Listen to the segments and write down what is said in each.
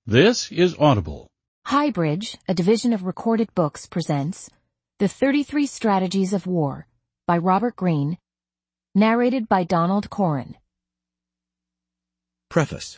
This is Audible. Highbridge, a division of Recorded Books, presents The 33 Strategies of War by Robert Greene, narrated by Donald Corrin. Preface.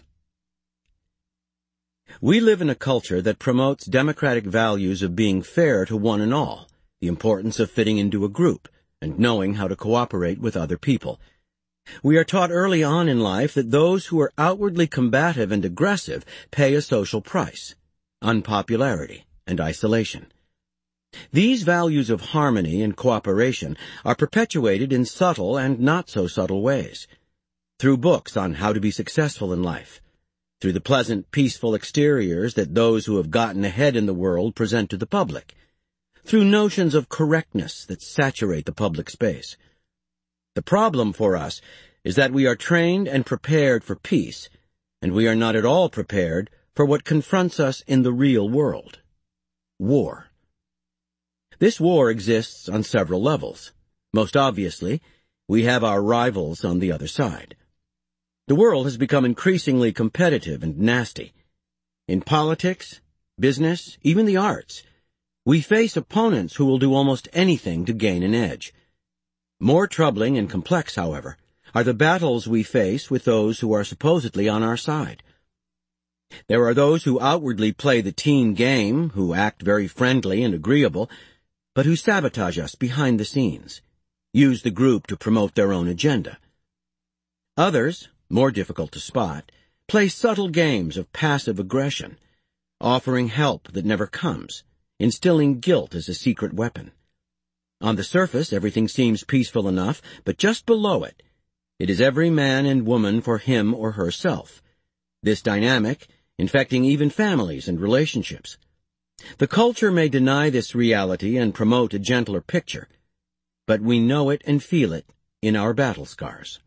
We live in a culture that promotes democratic values of being fair to one and all, the importance of fitting into a group, and knowing how to cooperate with other people. We are taught early on in life that those who are outwardly combative and aggressive pay a social price: unpopularity and isolation. These values of harmony and cooperation are perpetuated in subtle and not-so-subtle ways. Through books on how to be successful in life, through the pleasant, peaceful exteriors that those who have gotten ahead in the world present to the public, through notions of correctness that saturate the public space. The problem for us is that we are trained and prepared for peace, and we are not at all prepared for what confronts us in the real world: war. This war exists on several levels. Most obviously, we have our rivals on the other side. The world has become increasingly competitive and nasty. In politics, business, even the arts, we face opponents who will do almost anything to gain an edge. More troubling and complex, however, are the battles we face with those who are supposedly on our side. There are those who outwardly play the team game, who act very friendly and agreeable, but who sabotage us behind the scenes, use the group to promote their own agenda. Others, more difficult to spot, play subtle games of passive aggression, offering help that never comes, instilling guilt as a secret weapon. On the surface, everything seems peaceful enough, but just below it, it is every man and woman for him or herself. This dynamic infecting even families and relationships. The culture may deny this reality and promote a gentler picture, but we know it and feel it in our battle scars.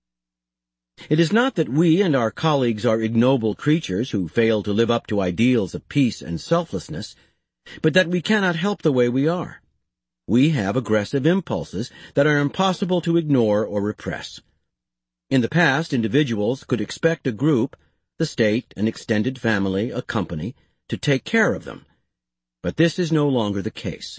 It is not that we and our colleagues are ignoble creatures who fail to live up to ideals of peace and selflessness, but that we cannot help the way we are. We have aggressive impulses that are impossible to ignore or repress. In the past, individuals could expect a group, the state, an extended family, a company, to take care of them. But this is no longer the case.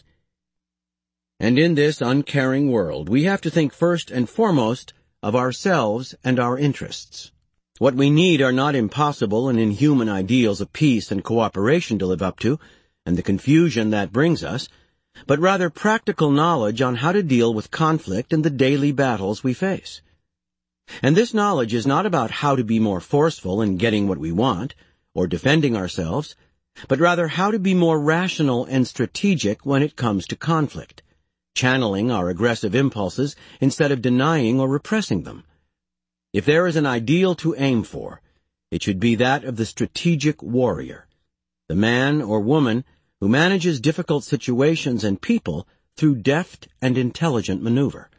And in this uncaring world, we have to think first and foremost of ourselves and our interests. What we need are not impossible and inhuman ideals of peace and cooperation to live up to, and the confusion that brings us, but rather practical knowledge on how to deal with conflict and the daily battles we face. And this knowledge is not about how to be more forceful in getting what we want, or defending ourselves, but rather how to be more rational and strategic when it comes to conflict, channeling our aggressive impulses instead of denying or repressing them. If there is an ideal to aim for, it should be that of the strategic warrior, the man or woman who manages difficult situations and people through deft and intelligent maneuver.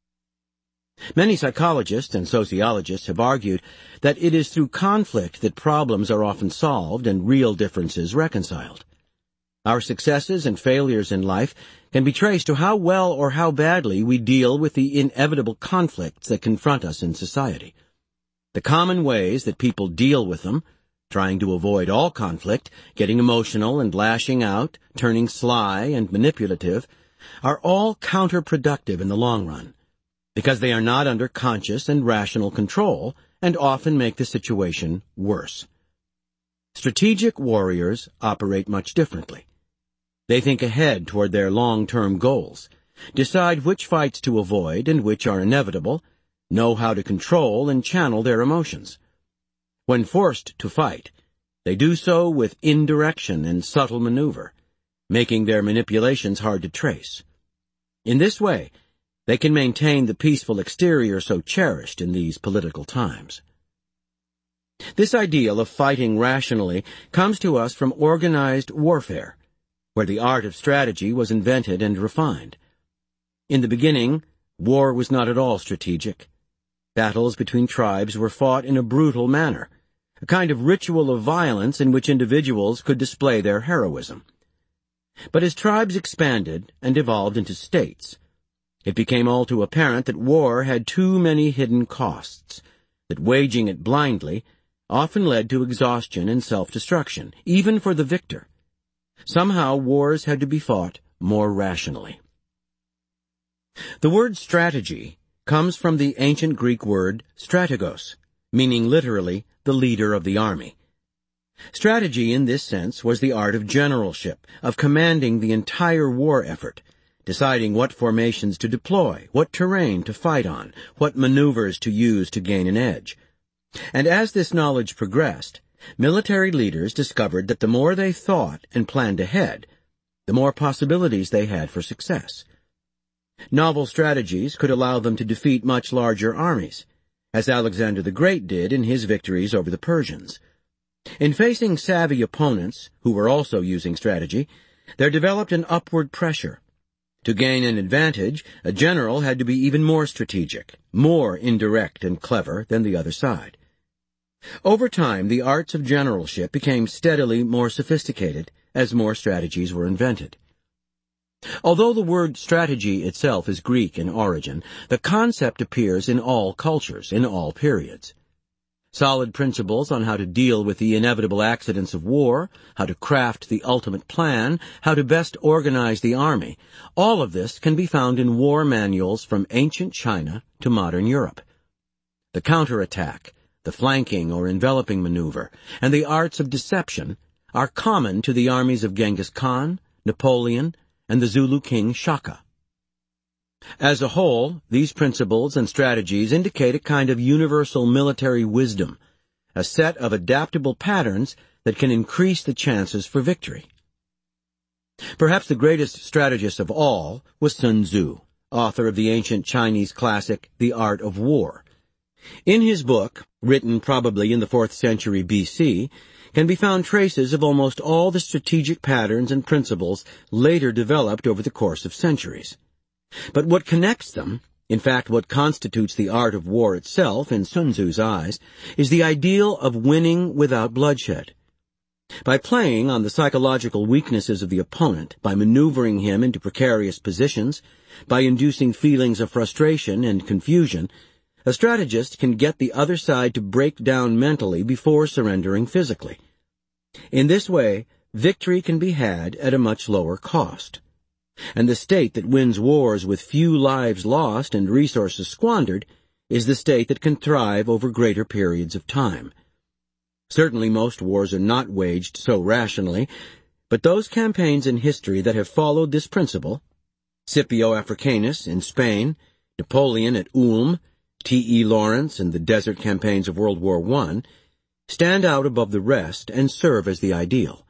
Many psychologists and sociologists have argued that it is through conflict that problems are often solved and real differences reconciled. Our successes and failures in life can be traced to how well or how badly we deal with the inevitable conflicts that confront us in society. The common ways that people deal with them, trying to avoid all conflict, getting emotional and lashing out, turning sly and manipulative, are all counterproductive in the long run, because they are not under conscious and rational control and often make the situation worse. Strategic warriors operate much differently. They think ahead toward their long-term goals, decide which fights to avoid and which are inevitable, know how to control and channel their emotions. When forced to fight, they do so with indirection and subtle maneuver, making their manipulations hard to trace. In this way, they can maintain the peaceful exterior so cherished in these political times. This ideal of fighting rationally comes to us from organized warfare, where the art of strategy was invented and refined. In the beginning, war was not at all strategic. Battles between tribes were fought in a brutal manner, a kind of ritual of violence in which individuals could display their heroism. But as tribes expanded and evolved into states, it became all too apparent that war had too many hidden costs, that waging it blindly often led to exhaustion and self-destruction, even for the victor. Somehow wars had to be fought more rationally. The word strategy comes from the ancient Greek word strategos, meaning literally the leader of the army. Strategy in this sense was the art of generalship, of commanding the entire war effort, deciding what formations to deploy, what terrain to fight on, what maneuvers to use to gain an edge. And as this knowledge progressed, military leaders discovered that the more they thought and planned ahead, the more possibilities they had for success. Novel strategies could allow them to defeat much larger armies, as Alexander the Great did in his victories over the Persians. In facing savvy opponents, who were also using strategy, there developed an upward pressure. To gain an advantage, a general had to be even more strategic, more indirect and clever than the other side. Over time, the arts of generalship became steadily more sophisticated as more strategies were invented. Although the word strategy itself is Greek in origin, the concept appears in all cultures, in all periods. Solid principles on how to deal with the inevitable accidents of war, how to craft the ultimate plan, how to best organize the army, all of this can be found in war manuals from ancient China to modern Europe. The counterattack, the flanking or enveloping maneuver, and the arts of deception are common to the armies of Genghis Khan, Napoleon, and the Zulu king Shaka. As a whole, these principles and strategies indicate a kind of universal military wisdom, a set of adaptable patterns that can increase the chances for victory. Perhaps the greatest strategist of all was Sun Tzu, author of the ancient Chinese classic, The Art of War. In his book, written probably in the 4th century B.C., can be found traces of almost all the strategic patterns and principles later developed over the course of centuries. But what connects them, in fact what constitutes the art of war itself in Sun Tzu's eyes, is the ideal of winning without bloodshed. By playing on the psychological weaknesses of the opponent, by maneuvering him into precarious positions, by inducing feelings of frustration and confusion, a strategist can get the other side to break down mentally before surrendering physically. In this way, victory can be had at a much lower cost. And the state that wins wars with few lives lost and resources squandered is the state that can thrive over greater periods of time. Certainly most wars are not waged so rationally, but those campaigns in history that have followed this principle, Scipio Africanus in Spain, Napoleon at Ulm, T.E. Lawrence and the desert campaigns of World War I, stand out above the rest and serve as the ideal.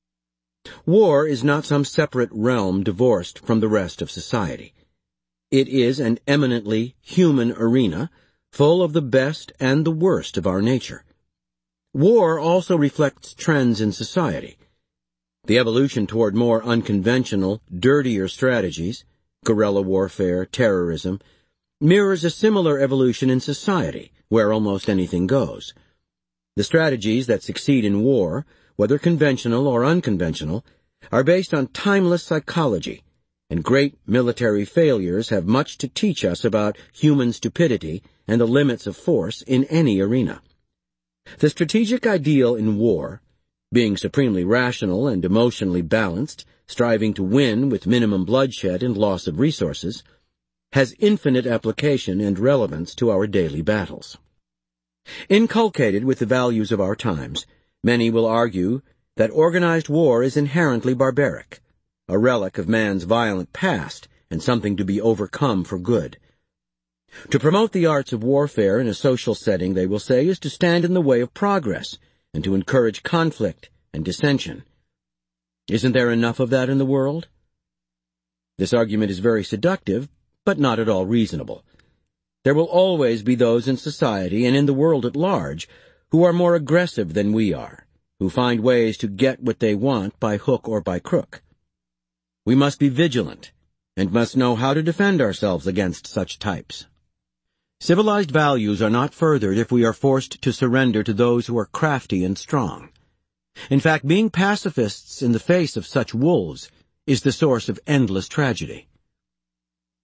War is not some separate realm divorced from the rest of society. It is an eminently human arena, full of the best and the worst of our nature. War also reflects trends in society. The evolution toward more unconventional, dirtier strategies, guerrilla warfare, terrorism, mirrors a similar evolution in society, where almost anything goes. The strategies that succeed in war, whether conventional or unconventional, are based on timeless psychology, and great military failures have much to teach us about human stupidity and the limits of force in any arena. The strategic ideal in war, being supremely rational and emotionally balanced, striving to win with minimum bloodshed and loss of resources, has infinite application and relevance to our daily battles. Inculcated with the values of our times, many will argue that organized war is inherently barbaric, a relic of man's violent past and something to be overcome for good. To promote the arts of warfare in a social setting, they will say, is to stand in the way of progress and to encourage conflict and dissension. Isn't there enough of that in the world? This argument is very seductive, but not at all reasonable. There will always be those in society and in the world at large who are more aggressive than we are, who find ways to get what they want by hook or by crook. We must be vigilant and must know how to defend ourselves against such types. Civilized values are not furthered if we are forced to surrender to those who are crafty and strong. In fact, being pacifists in the face of such wolves is the source of endless tragedy.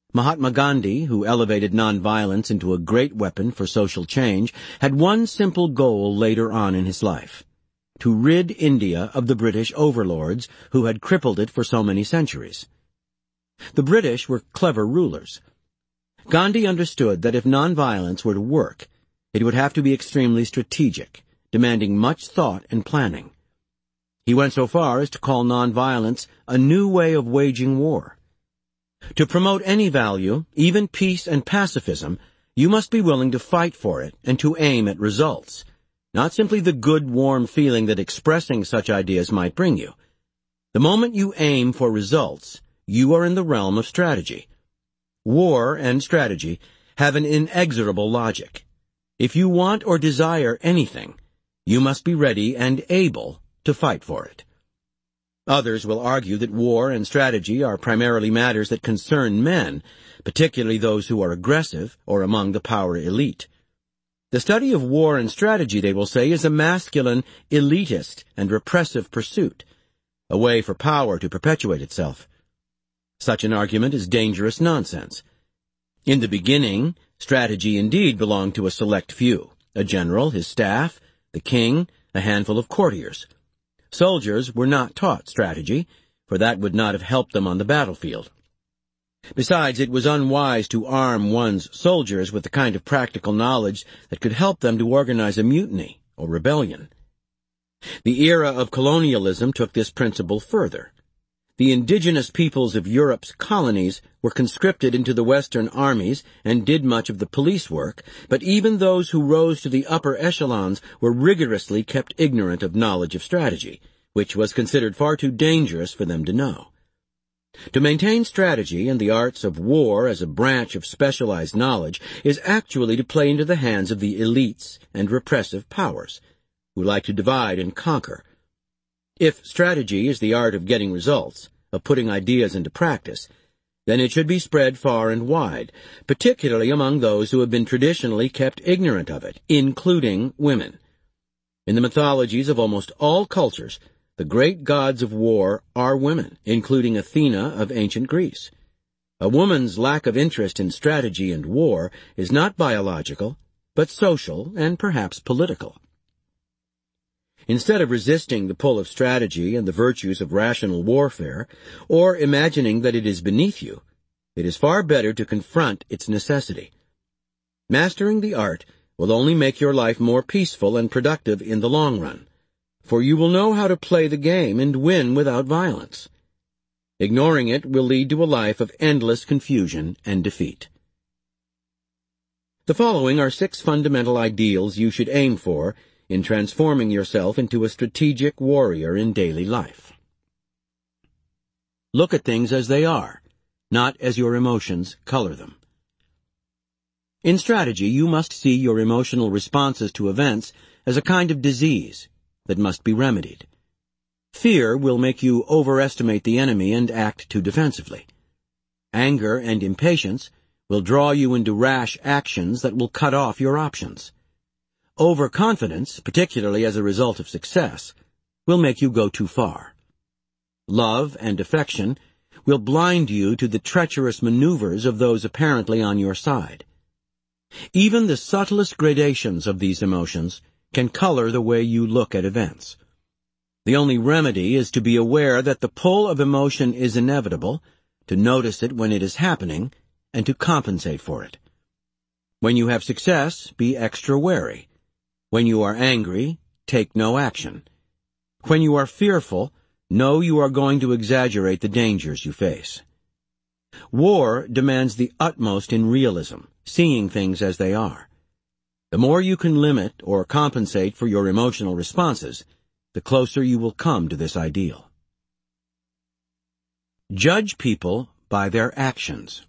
Mahatma Gandhi, who elevated nonviolence into a great weapon for social change, had one simple goal later on in his life: to rid India of the British overlords who had crippled it for so many centuries. The British were clever rulers. Gandhi understood that if nonviolence were to work, it would have to be extremely strategic, demanding much thought and planning. He went so far as to call nonviolence a new way of waging war. To promote any value, even peace and pacifism, you must be willing to fight for it and to aim at results, not simply the good, warm feeling that expressing such ideas might bring you. The moment you aim for results, you are in the realm of strategy. War and strategy have an inexorable logic. If you want or desire anything, you must be ready and able to fight for it. Others will argue that war and strategy are primarily matters that concern men, particularly those who are aggressive or among the power elite. The study of war and strategy, they will say, is a masculine, elitist, and repressive pursuit, a way for power to perpetuate itself. Such an argument is dangerous nonsense. In the beginning, strategy indeed belonged to a select few: a general, his staff, the king, a handful of courtiers. Soldiers were not taught strategy, for that would not have helped them on the battlefield. Besides, it was unwise to arm one's soldiers with the kind of practical knowledge that could help them to organize a mutiny or rebellion. The era of colonialism took this principle further. The indigenous peoples of Europe's colonies were conscripted into the Western armies and did much of the police work, but even those who rose to the upper echelons were rigorously kept ignorant of knowledge of strategy, which was considered far too dangerous for them to know. To maintain strategy and the arts of war as a branch of specialized knowledge is actually to play into the hands of the elites and repressive powers, who like to divide and conquer. If strategy is the art of getting results, of putting ideas into practice, then it should be spread far and wide, particularly among those who have been traditionally kept ignorant of it, including women. In the mythologies of almost all cultures, the great gods of war are women, including Athena of ancient Greece. A woman's lack of interest in strategy and war is not biological, but social and perhaps political. Instead of resisting the pull of strategy and the virtues of rational warfare, or imagining that it is beneath you, it is far better to confront its necessity. Mastering the art will only make your life more peaceful and productive in the long run, for you will know how to play the game and win without violence. Ignoring it will lead to a life of endless confusion and defeat. The following are 6 fundamental ideals you should aim for in transforming yourself into a strategic warrior in daily life. Look at things as they are, not as your emotions color them. In strategy, you must see your emotional responses to events as a kind of disease that must be remedied. Fear will make you overestimate the enemy and act too defensively. Anger and impatience will draw you into rash actions that will cut off your options. Overconfidence, particularly as a result of success, will make you go too far. Love and affection will blind you to the treacherous maneuvers of those apparently on your side. Even the subtlest gradations of these emotions can color the way you look at events. The only remedy is to be aware that the pull of emotion is inevitable, to notice it when it is happening, and to compensate for it. When you have success, be extra wary. When you are angry, take no action. When you are fearful, know you are going to exaggerate the dangers you face. War demands the utmost in realism, seeing things as they are. The more you can limit or compensate for your emotional responses, the closer you will come to this ideal. Judge people by their actions.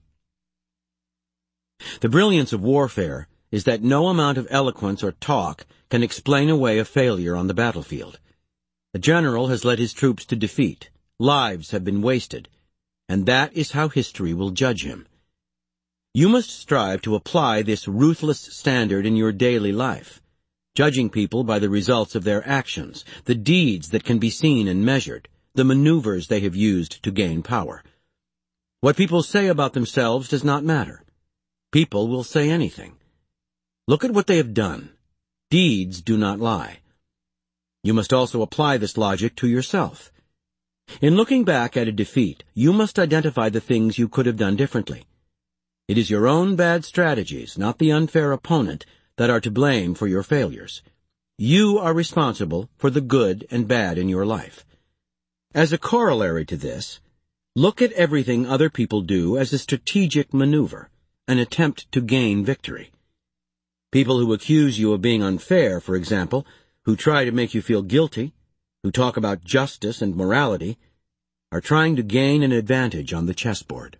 The brilliance of warfare is that no amount of eloquence or talk can explain away a failure on the battlefield. A general has led his troops to defeat, lives have been wasted, and that is how history will judge him. You must strive to apply this ruthless standard in your daily life, judging people by the results of their actions, the deeds that can be seen and measured, the maneuvers they have used to gain power. What people say about themselves does not matter. People will say anything. Look at what they have done. Deeds do not lie. You must also apply this logic to yourself. In looking back at a defeat, you must identify the things you could have done differently. It is your own bad strategies, not the unfair opponent, that are to blame for your failures. You are responsible for the good and bad in your life. As a corollary to this, look at everything other people do as a strategic maneuver, an attempt to gain victory. People who accuse you of being unfair, for example, who try to make you feel guilty, who talk about justice and morality, are trying to gain an advantage on the chessboard.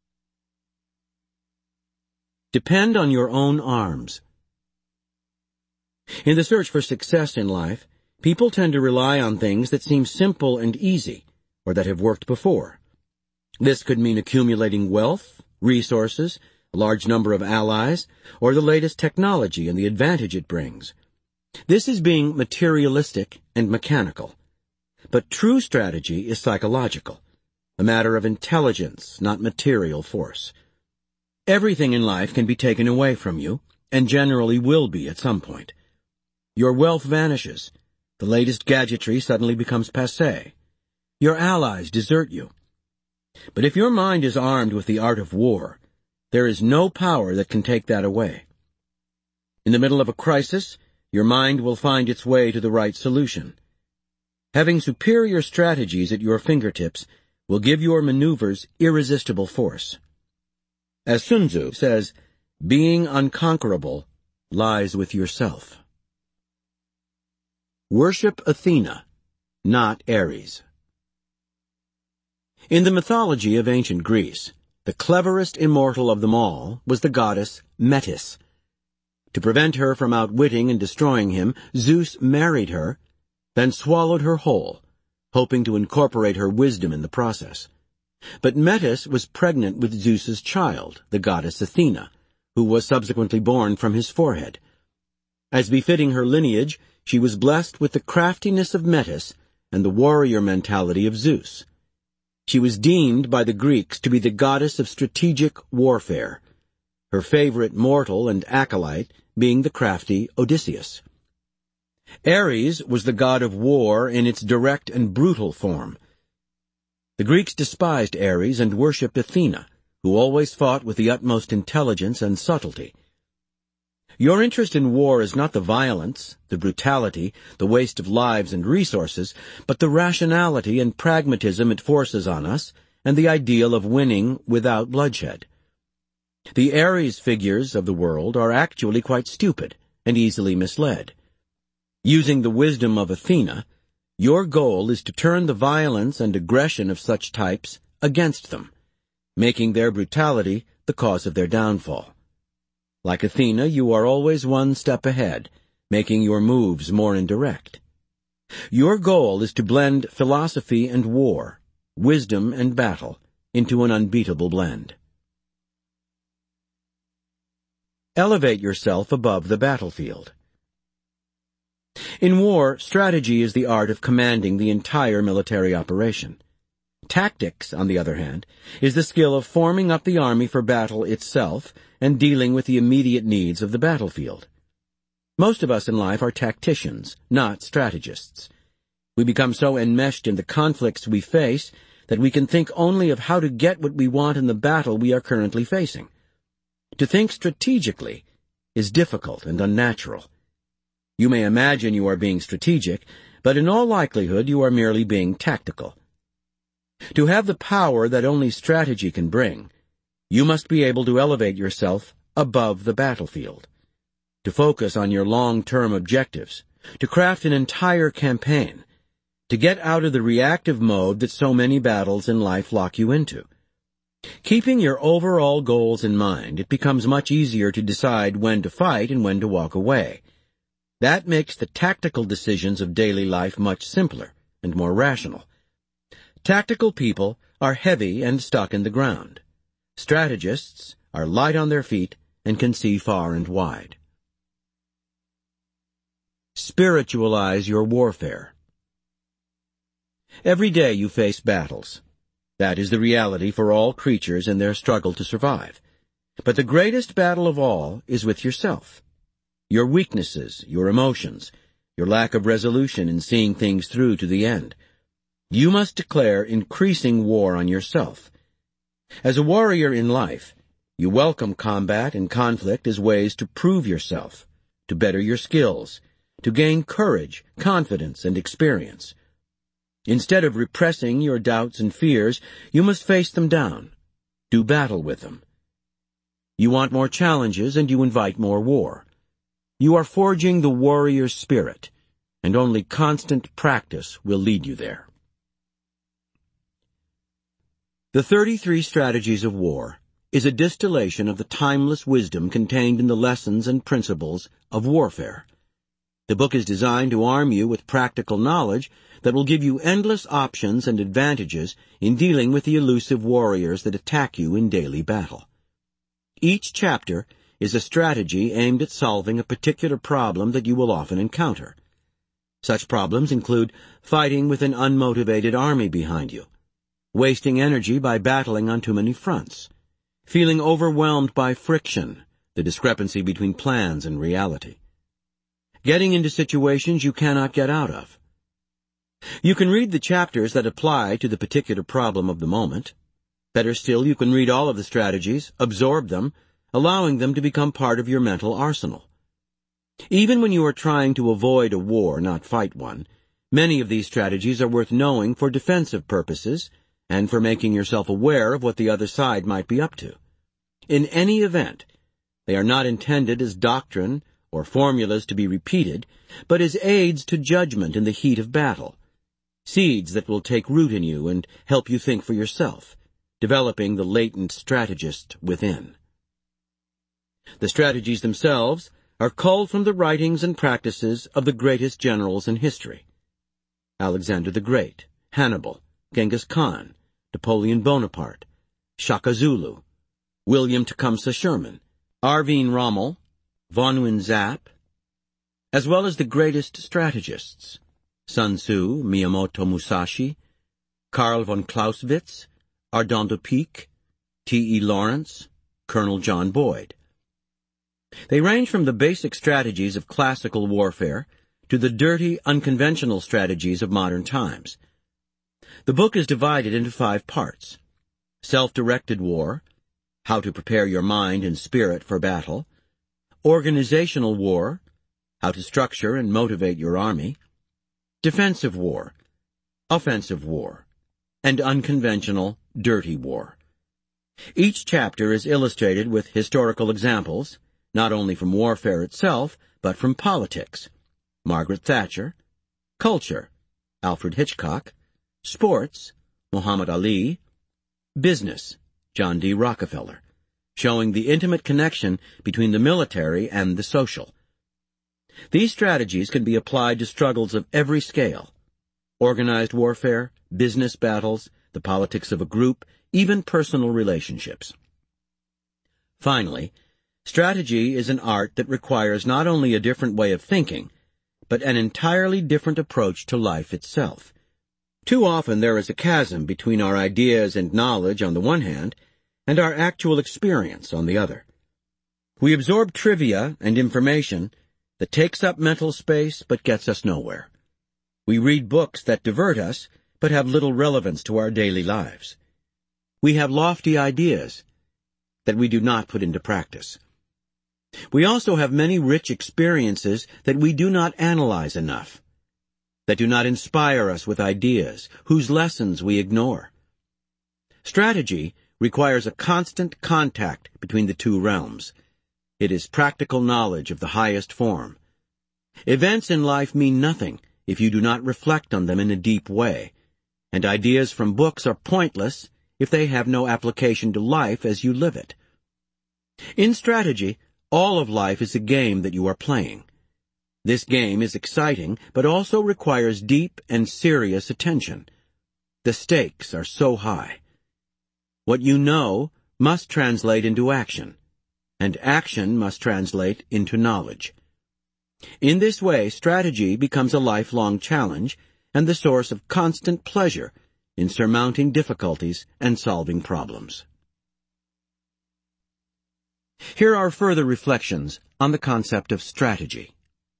Depend on your own arms. In the search for success in life, people tend to rely on things that seem simple and easy, or that have worked before. This could mean accumulating wealth, resources, a large number of allies, or the latest technology and the advantage it brings. This is being materialistic and mechanical. But true strategy is psychological, a matter of intelligence, not material force. Everything in life can be taken away from you, and generally will be at some point. Your wealth vanishes. The latest gadgetry suddenly becomes passé. Your allies desert you. But if your mind is armed with the art of war, there is no power that can take that away. In the middle of a crisis, your mind will find its way to the right solution. Having superior strategies at your fingertips will give your maneuvers irresistible force. As Sun Tzu says, being unconquerable lies with yourself. Worship Athena, not Ares. In the mythology of ancient Greece, the cleverest immortal of them all was the goddess Metis. To prevent her from outwitting and destroying him, Zeus married her, then swallowed her whole, hoping to incorporate her wisdom in the process. But Metis was pregnant with Zeus's child, the goddess Athena, who was subsequently born from his forehead. As befitting her lineage, she was blessed with the craftiness of Metis and the warrior mentality of Zeus. She was deemed by the Greeks to be the goddess of strategic warfare, her favorite mortal and acolyte being the crafty Odysseus. Ares was the god of war in its direct and brutal form. The Greeks despised Ares and worshipped Athena, who always fought with the utmost intelligence and subtlety. Your interest in war is not the violence, the brutality, the waste of lives and resources, but the rationality and pragmatism it forces on us, and the ideal of winning without bloodshed. The Ares figures of the world are actually quite stupid and easily misled. Using the wisdom of Athena, your goal is to turn the violence and aggression of such types against them, making their brutality the cause of their downfall. Like Athena, you are always one step ahead, making your moves more indirect. Your goal is to blend philosophy and war, wisdom and battle, into an unbeatable blend. Elevate yourself above the battlefield. In war, strategy is the art of commanding the entire military operation. Tactics, on the other hand, is the skill of forming up the army for battle itself and dealing with the immediate needs of the battlefield. Most of us in life are tacticians, not strategists. We become so enmeshed in the conflicts we face that we can think only of how to get what we want in the battle we are currently facing. To think strategically is difficult and unnatural. You may imagine you are being strategic, but in all likelihood you are merely being tactical. To have the power that only strategy can bring, you must be able to elevate yourself above the battlefield, to focus on your long-term objectives, to craft an entire campaign, to get out of the reactive mode that so many battles in life lock you into. Keeping your overall goals in mind, it becomes much easier to decide when to fight and when to walk away. That makes the tactical decisions of daily life much simpler and more rational. Tactical people are heavy and stuck in the ground. Strategists are light on their feet and can see far and wide. Spiritualize your warfare. Every day you face battles. That is the reality for all creatures in their struggle to survive. But the greatest battle of all is with yourself. Your weaknesses, your emotions, your lack of resolution in seeing things through to the end. You must declare increasing war on yourself. As a warrior in life, you welcome combat and conflict as ways to prove yourself, to better your skills, to gain courage, confidence, and experience. Instead of repressing your doubts and fears, you must face them down. Do battle with them. You want more challenges, and you invite more war. You are forging the warrior spirit, and only constant practice will lead you there. The 33 Strategies of War is a distillation of the timeless wisdom contained in the lessons and principles of warfare. The book is designed to arm you with practical knowledge that will give you endless options and advantages in dealing with the elusive warriors that attack you in daily battle. Each chapter is a strategy aimed at solving a particular problem that you will often encounter. Such problems include fighting with an unmotivated army behind you, wasting energy by battling on too many fronts, feeling overwhelmed by friction, the discrepancy between plans and reality, getting into situations you cannot get out of. You can read the chapters that apply to the particular problem of the moment. Better still, you can read all of the strategies, absorb them, allowing them to become part of your mental arsenal. Even when you are trying to avoid a war, not fight one, many of these strategies are worth knowing for defensive purposes and for making yourself aware of what the other side might be up to. In any event, they are not intended as doctrine or formulas to be repeated, but as aids to judgment in the heat of battle, seeds that will take root in you and help you think for yourself, developing the latent strategist within. The strategies themselves are culled from the writings and practices of the greatest generals in history: Alexander the Great, Hannibal, Genghis Khan, Napoleon Bonaparte, Shaka Zulu, William Tecumseh Sherman, Arvin Rommel, Von Nguyen Giap, as well as the greatest strategists: Sun Tzu, Miyamoto Musashi, Karl von Clausewitz, Ardent de Picque, T.E. Lawrence, Colonel John Boyd. They range from the basic strategies of classical warfare to the dirty, unconventional strategies of modern times. The book is divided into 5 parts: self-directed war, how to prepare your mind and spirit for battle; organizational war, how to structure and motivate your army; defensive war, offensive war, and unconventional, dirty war. Each chapter is illustrated with historical examples, not only from warfare itself, but from politics: Margaret Thatcher; culture, Alfred Hitchcock; sports, Muhammad Ali; business, John D. Rockefeller, showing the intimate connection between the military and the social. These strategies can be applied to struggles of every scale: organized warfare, business battles, the politics of a group, even personal relationships. Finally, strategy is an art that requires not only a different way of thinking, but an entirely different approach to life itself. Too often there is a chasm between our ideas and knowledge on the one hand, and our actual experience on the other. We absorb trivia and information that takes up mental space but gets us nowhere. We read books that divert us but have little relevance to our daily lives. We have lofty ideas that we do not put into practice. We also have many rich experiences that we do not analyze enough, that do not inspire us with ideas, whose lessons we ignore. Strategy requires a constant contact between the two realms. It is practical knowledge of the highest form. Events in life mean nothing if you do not reflect on them in a deep way, and ideas from books are pointless if they have no application to life as you live it. In strategy, all of life is a game that you are playing. This game is exciting, but also requires deep and serious attention. The stakes are so high. What you know must translate into action, and action must translate into knowledge. In this way, strategy becomes a lifelong challenge and the source of constant pleasure in surmounting difficulties and solving problems. Here are further reflections on the concept of strategy.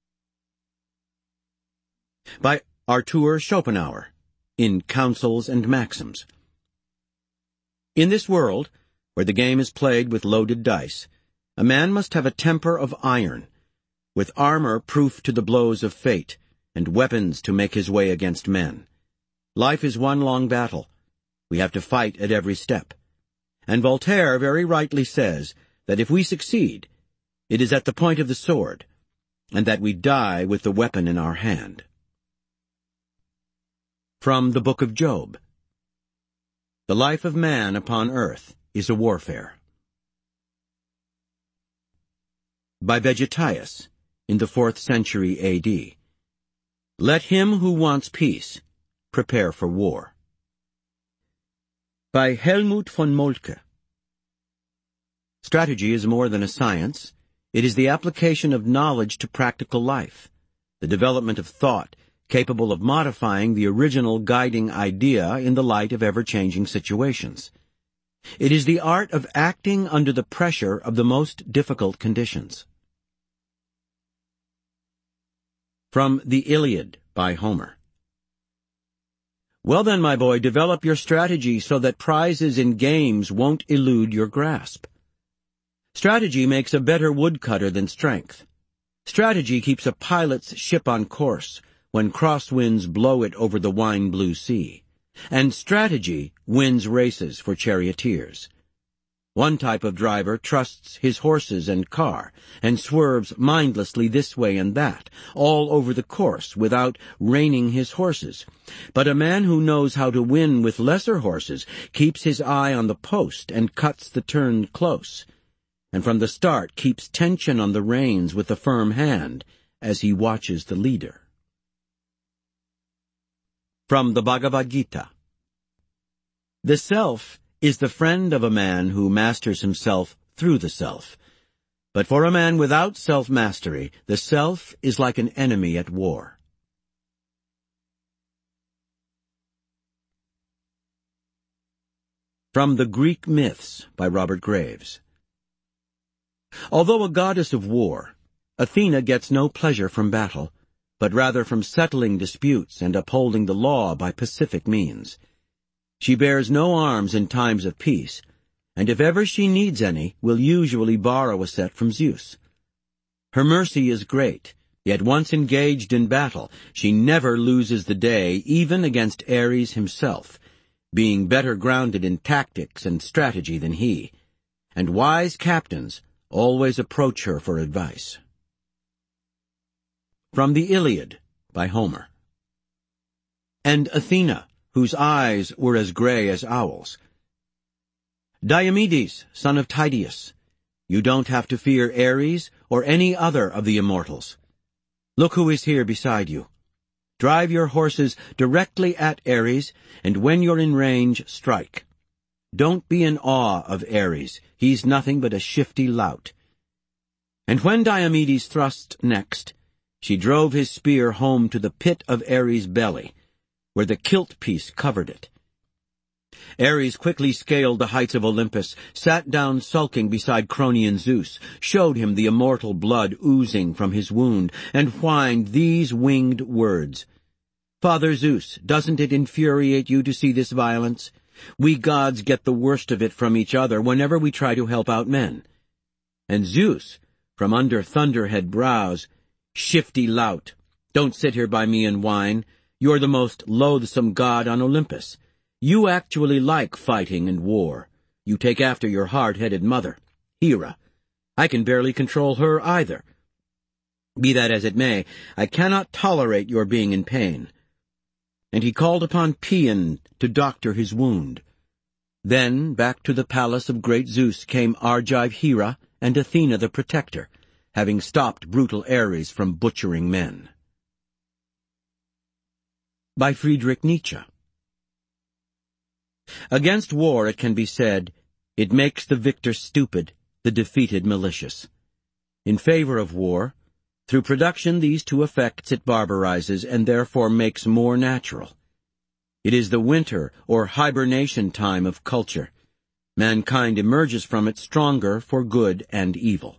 By Arthur Schopenhauer, in Counsels and Maxims. In this world, where the game is played with loaded dice, a man must have a temper of iron, with armor proof to the blows of fate, and weapons to make his way against men. Life is one long battle. We have to fight at every step. And Voltaire very rightly says that if we succeed, it is at the point of the sword, and that we die with the weapon in our hand. From the Book of Job. The life of man upon earth is a warfare. By Vegetius, in the 4th century A.D. Let him who wants peace prepare for war. By Helmut von Moltke. Strategy is more than a science. It is the application of knowledge to practical life, the development of thought capable of modifying the original guiding idea in the light of ever-changing situations. It is the art of acting under the pressure of the most difficult conditions. From the Iliad, by Homer. Well then, my boy, develop your strategy so that prizes in games won't elude your grasp. Strategy makes a better woodcutter than strength. Strategy keeps a pilot's ship on course when crosswinds blow it over the wine-blue sea. And strategy wins races for charioteers. One type of driver trusts his horses and car, and swerves mindlessly this way and that, all over the course, without reining his horses. But a man who knows how to win with lesser horses keeps his eye on the post and cuts the turn close, and from the start keeps tension on the reins with a firm hand as he watches the leader. From the Bhagavad Gita. The self is the friend of a man who masters himself through the self. But for a man without self-mastery, the self is like an enemy at war. From the Greek Myths, by Robert Graves. Although a goddess of war, Athena gets no pleasure from battle, but rather from settling disputes and upholding the law by pacific means. She bears no arms in times of peace, and if ever she needs any, will usually borrow a set from Zeus. Her mercy is great, yet once engaged in battle, she never loses the day, even against Ares himself, being better grounded in tactics and strategy than he, and wise captains always approach her for advice. From the Iliad, by Homer. And Athena, whose eyes were as gray as owls. Diomedes, son of Tydeus, you don't have to fear Ares or any other of the immortals. Look who is here beside you. Drive your horses directly at Ares, and when you're in range, strike. Don't be in awe of Ares. He's nothing but a shifty lout. And when Diomedes thrust next, she drove his spear home to the pit of Ares' belly, where the kilt piece covered it. Ares quickly scaled the heights of Olympus, sat down sulking beside Cronian Zeus, showed him the immortal blood oozing from his wound, and whined these winged words. Father Zeus, doesn't it infuriate you to see this violence? We gods get the worst of it from each other whenever we try to help out men. And Zeus, from under thunderhead brows, shifty lout, don't sit here by me and whine. You're the most loathsome god on Olympus. You actually like fighting and war. You take after your hard-headed mother, Hera. I can barely control her either. Be that as it may, I cannot tolerate your being in pain. And he called upon Paeon to doctor his wound. Then, back to the palace of great Zeus came Argive Hera and Athena the protector, having stopped brutal Ares from butchering men. By Friedrich Nietzsche. Against war, it can be said, it makes the victor stupid, the defeated malicious. In favor of war, through production these two effects it barbarizes and therefore makes more natural. It is the winter or hibernation time of culture. Mankind emerges from it stronger for good and evil.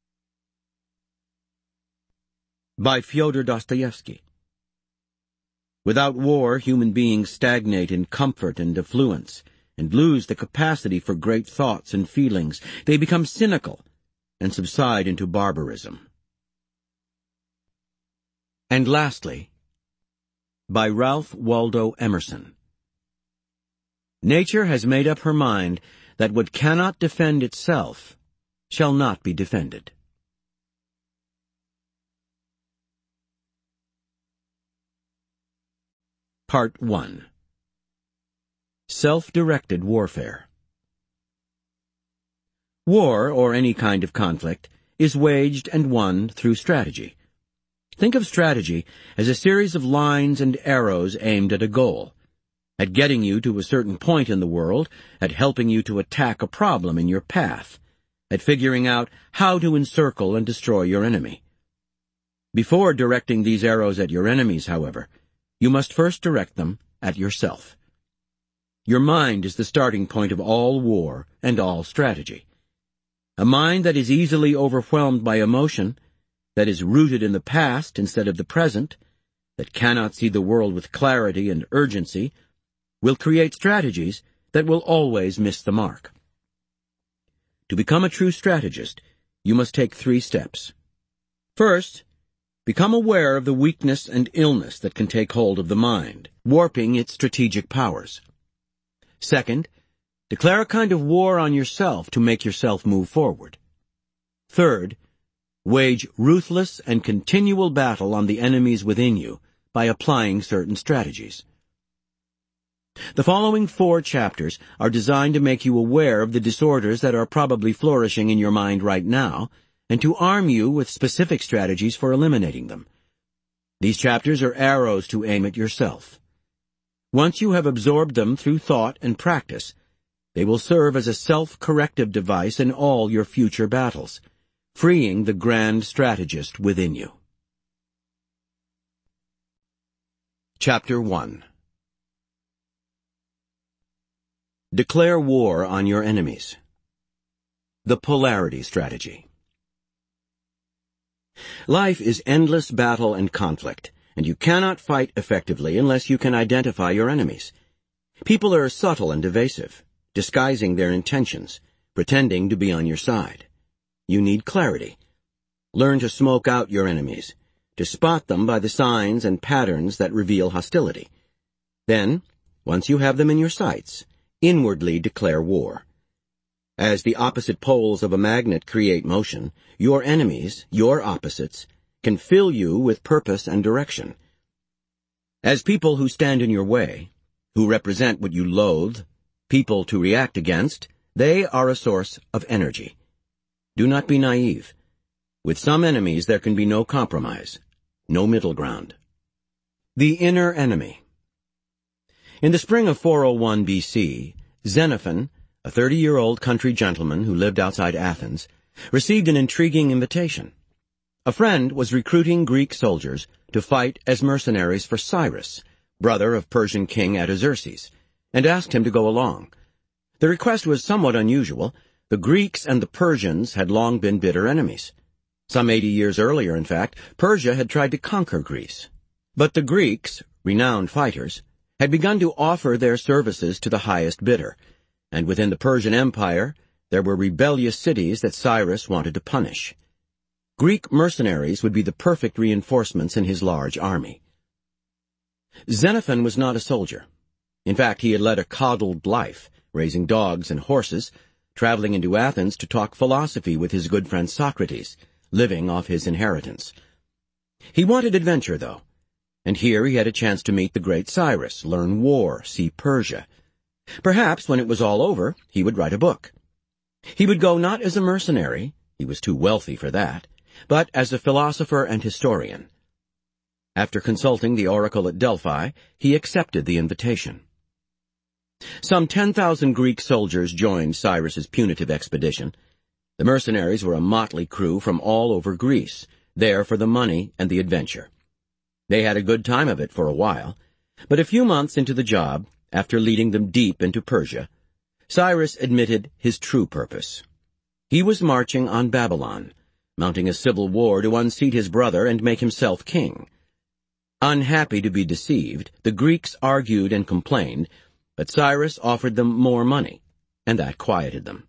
By Fyodor Dostoevsky. Without war, human beings stagnate in comfort and affluence, and lose the capacity for great thoughts and feelings. They become cynical and subside into barbarism. And lastly, by Ralph Waldo Emerson. Nature has made up her mind that what cannot defend itself shall not be defended. Part 1. Self-directed warfare. War, or any kind of conflict, is waged and won through strategy. Think of strategy as a series of lines and arrows aimed at a goal, at getting you to a certain point in the world, at helping you to attack a problem in your path, at figuring out how to encircle and destroy your enemy. Before directing these arrows at your enemies, however, you must first direct them at yourself. Your mind is the starting point of all war and all strategy. A mind that is easily overwhelmed by emotion, that is rooted in the past instead of the present, that cannot see the world with clarity and urgency, will create strategies that will always miss the mark. To become a true strategist, you must take 3 steps. First, become aware of the weakness and illness that can take hold of the mind, warping its strategic powers. Second, declare a kind of war on yourself to make yourself move forward. Third, wage ruthless and continual battle on the enemies within you by applying certain strategies. The following 4 chapters are designed to make you aware of the disorders that are probably flourishing in your mind right now, and to arm you with specific strategies for eliminating them. These chapters are arrows to aim at yourself. Once you have absorbed them through thought and practice, they will serve as a self-corrective device in all your future battles, freeing the grand strategist within you. Chapter 1. Declare war on your enemies. The polarity strategy. Life is endless battle and conflict, and you cannot fight effectively unless you can identify your enemies. People are subtle and evasive, disguising their intentions, pretending to be on your side. You need clarity. Learn to smoke out your enemies, to spot them by the signs and patterns that reveal hostility. Then, once you have them in your sights, inwardly declare war. As the opposite poles of a magnet create motion, your enemies, your opposites, can fill you with purpose and direction. As people who stand in your way, who represent what you loathe, people to react against, they are a source of energy. Do not be naive. With some enemies there can be no compromise, no middle ground. The inner enemy. In the spring of 401 BC, Xenophon, a 30-year-old country gentleman who lived outside Athens, received an intriguing invitation. A friend was recruiting Greek soldiers to fight as mercenaries for Cyrus, brother of Persian king Artaxerxes, and asked him to go along. The request was somewhat unusual. The Greeks and the Persians had long been bitter enemies. Some 80 years earlier, in fact, Persia had tried to conquer Greece. But the Greeks, renowned fighters, had begun to offer their services to the highest bidder, and within the Persian Empire there were rebellious cities that Cyrus wanted to punish. Greek mercenaries would be the perfect reinforcements in his large army. Xenophon was not a soldier. In fact, he had led a coddled life, raising dogs and horses, traveling into Athens to talk philosophy with his good friend Socrates, living off his inheritance. He wanted adventure, though, and here he had a chance to meet the great Cyrus, learn war, see Persia. Perhaps, when it was all over, he would write a book. He would go not as a mercenary, he was too wealthy for that, but as a philosopher and historian. After consulting the oracle at Delphi, he accepted the invitation. Some 10,000 Greek soldiers joined Cyrus's punitive expedition. The mercenaries were a motley crew from all over Greece, there for the money and the adventure. They had a good time of it for a while, But a few months into the job, after leading them deep into Persia, Cyrus admitted his true purpose. He was marching on Babylon, mounting a civil war to unseat his brother and make himself king. Unhappy to be deceived, the Greeks argued and complained, but Cyrus offered them more money, and that quieted them.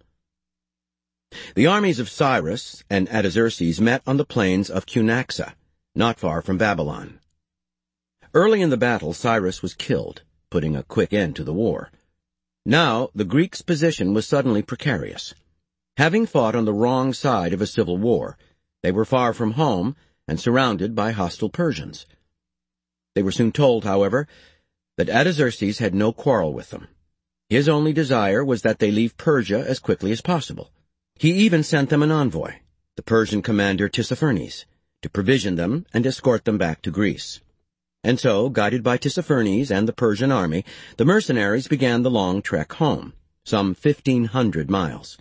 The armies of Cyrus and Artaxerxes met on the plains of Cunaxa, not far from Babylon. Early in the battle, Cyrus was killed, putting a quick end to the war. Now, the Greeks' position was suddenly precarious. Having fought on the wrong side of a civil war, they were far from home and surrounded by hostile Persians. They were soon told, however, that Artaxerxes had no quarrel with them. His only desire was that they leave Persia as quickly as possible. He even sent them an envoy, the Persian commander Tissaphernes, to provision them and escort them back to Greece. And so, guided by Tissaphernes and the Persian army, the mercenaries began the long trek home, some 1,500 miles.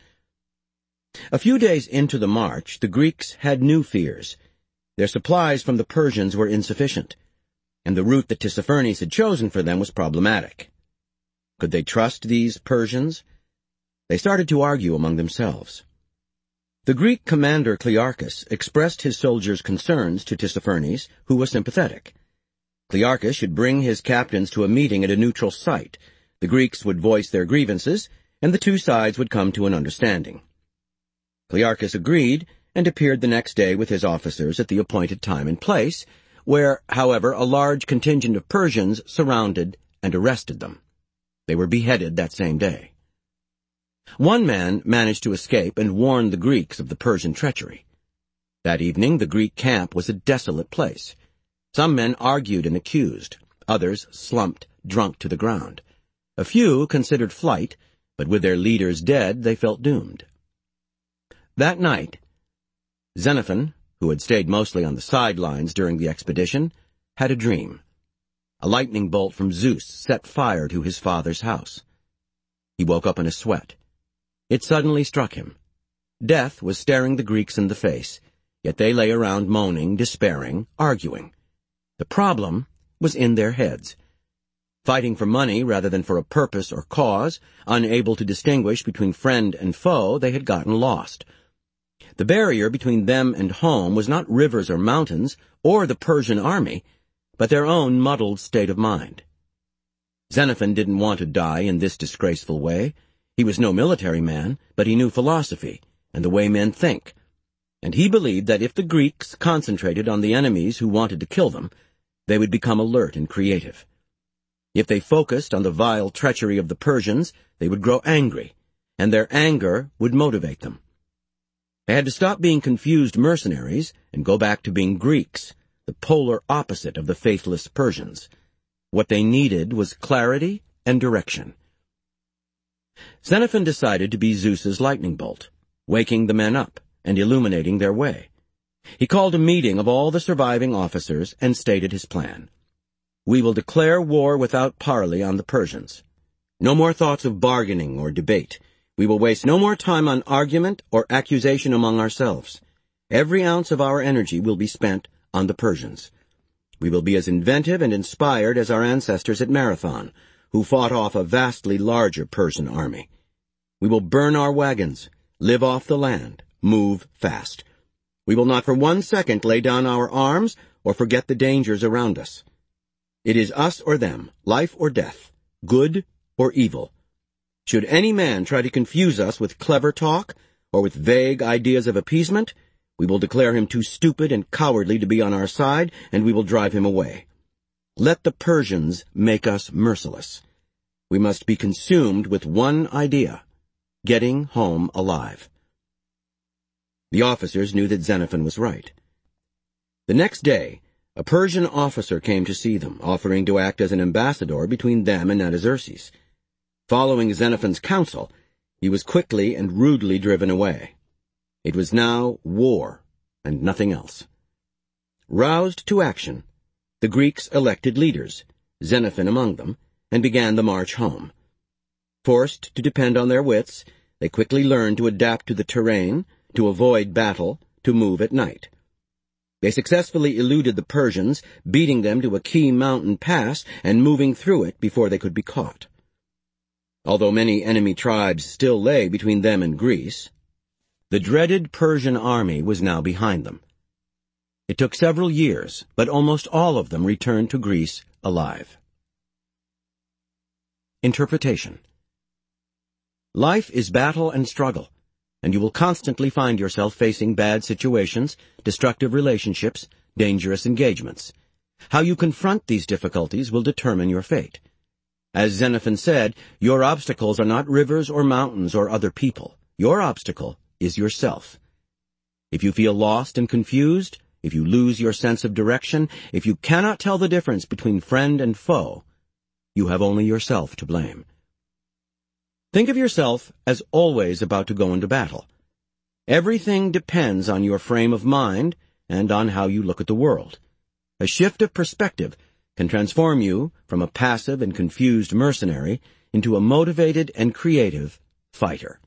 A few days into the march, the Greeks had new fears. Their supplies from the Persians were insufficient, and the route that Tissaphernes had chosen for them was problematic. Could they trust these Persians? They started to argue among themselves. The Greek commander Clearchus expressed his soldiers' concerns to Tissaphernes, who was sympathetic. Clearchus should bring his captains to a meeting at a neutral site. The Greeks would voice their grievances, and the two sides would come to an understanding. Clearchus agreed, and appeared the next day with his officers at the appointed time and place, where, however, a large contingent of Persians surrounded and arrested them. They were beheaded that same day. One man managed to escape and warned the Greeks of the Persian treachery. That evening, the Greek camp was a desolate place. Some men argued and accused. Others slumped, drunk to the ground. A few considered flight, but with their leaders dead, they felt doomed. That night, Xenophon, who had stayed mostly on the sidelines during the expedition, had a dream. A lightning bolt from Zeus set fire to his father's house. He woke up in a sweat. It suddenly struck him. Death was staring the Greeks in the face, yet they lay around moaning, despairing, arguing. The problem was in their heads. Fighting for money rather than for a purpose or cause, unable to distinguish between friend and foe, they had gotten lost. The barrier between them and home was not rivers or mountains, or the Persian army, but their own muddled state of mind. Xenophon didn't want to die in this disgraceful way. He was no military man, but he knew philosophy and the way men think, and he believed that if the Greeks concentrated on the enemies who wanted to kill them, they would become alert and creative. If they focused on the vile treachery of the Persians, they would grow angry, and their anger would motivate them. They had to stop being confused mercenaries and go back to being Greeks, the polar opposite of the faithless Persians. What they needed was clarity and direction. Xenophon decided to be Zeus's lightning bolt, waking the men up and illuminating their way. He called a meeting of all the surviving officers and stated his plan. We will declare war without parley on the Persians. No more thoughts of bargaining or debate. We will waste no more time on argument or accusation among ourselves. Every ounce of our energy will be spent on the Persians. We will be as inventive and inspired as our ancestors at Marathon, who fought off a vastly larger Persian army. We will burn our wagons, live off the land, move fast. We will not for 1 second lay down our arms or forget the dangers around us. It is us or them, life or death, good or evil. Should any man try to confuse us with clever talk or with vague ideas of appeasement, we will declare him too stupid and cowardly to be on our side, and we will drive him away. Let the Persians make us merciless. We must be consumed with one idea, getting home alive. The officers knew that Xenophon was right. The next day, a Persian officer came to see them, offering to act as an ambassador between them and Artaxerxes. Following Xenophon's counsel, he was quickly and rudely driven away. It was now war, and nothing else. Roused to action, the Greeks elected leaders, Xenophon among them, and began the march home. Forced to depend on their wits, they quickly learned to adapt to the terrain, to avoid battle, to move at night. They successfully eluded the Persians, beating them to a key mountain pass and moving through it before they could be caught. Although many enemy tribes still lay between them and Greece, the dreaded Persian army was now behind them. It took several years, but almost all of them returned to Greece alive. Interpretation. Life is battle and struggle, and you will constantly find yourself facing bad situations, destructive relationships, dangerous engagements. How you confront these difficulties will determine your fate. As Xenophon said, your obstacles are not rivers or mountains or other people. Your obstacle is yourself. If you feel lost and confused, if you lose your sense of direction, if you cannot tell the difference between friend and foe, you have only yourself to blame. Think of yourself as always about to go into battle. Everything depends on your frame of mind and on how you look at the world. A shift of perspective can transform you from a passive and confused mercenary into a motivated and creative fighter.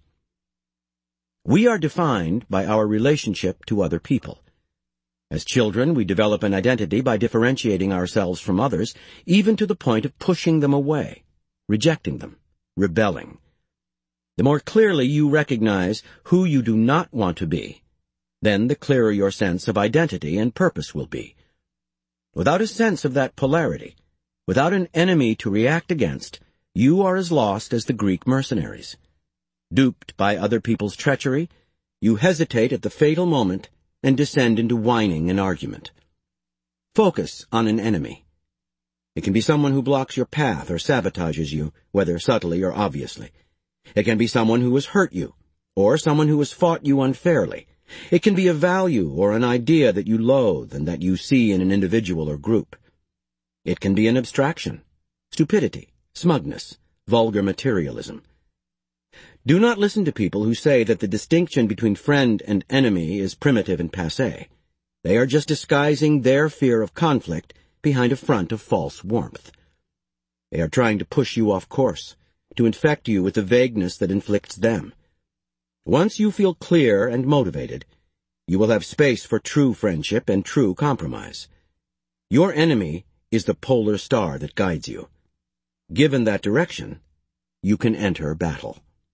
We are defined by our relationship to other people. As children, we develop an identity by differentiating ourselves from others, even to the point of pushing them away, rejecting them, rebelling. The more clearly you recognize who you do not want to be, then the clearer your sense of identity and purpose will be. Without a sense of that polarity, without an enemy to react against, you are as lost as the Greek mercenaries. Duped by other people's treachery, you hesitate at the fatal moment and descend into whining and argument. Focus on an enemy. It can be someone who blocks your path or sabotages you, whether subtly or obviously. It can be someone who has hurt you, or someone who has fought you unfairly. It can be a value or an idea that you loathe and that you see in an individual or group. It can be an abstraction, stupidity, smugness, vulgar materialism. Do not listen to people who say that the distinction between friend and enemy is primitive and passé. They are just disguising their fear of conflict behind a front of false warmth. They are trying to push you off course, to infect you with the vagueness that inflicts them. Once you feel clear and motivated, you will have space for true friendship and true compromise. Your enemy is the polar star that guides you. Given that direction, you can enter battle.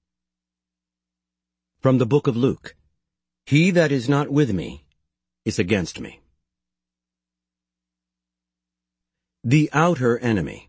From the book of Luke, He that is not with me is against me. The outer enemy.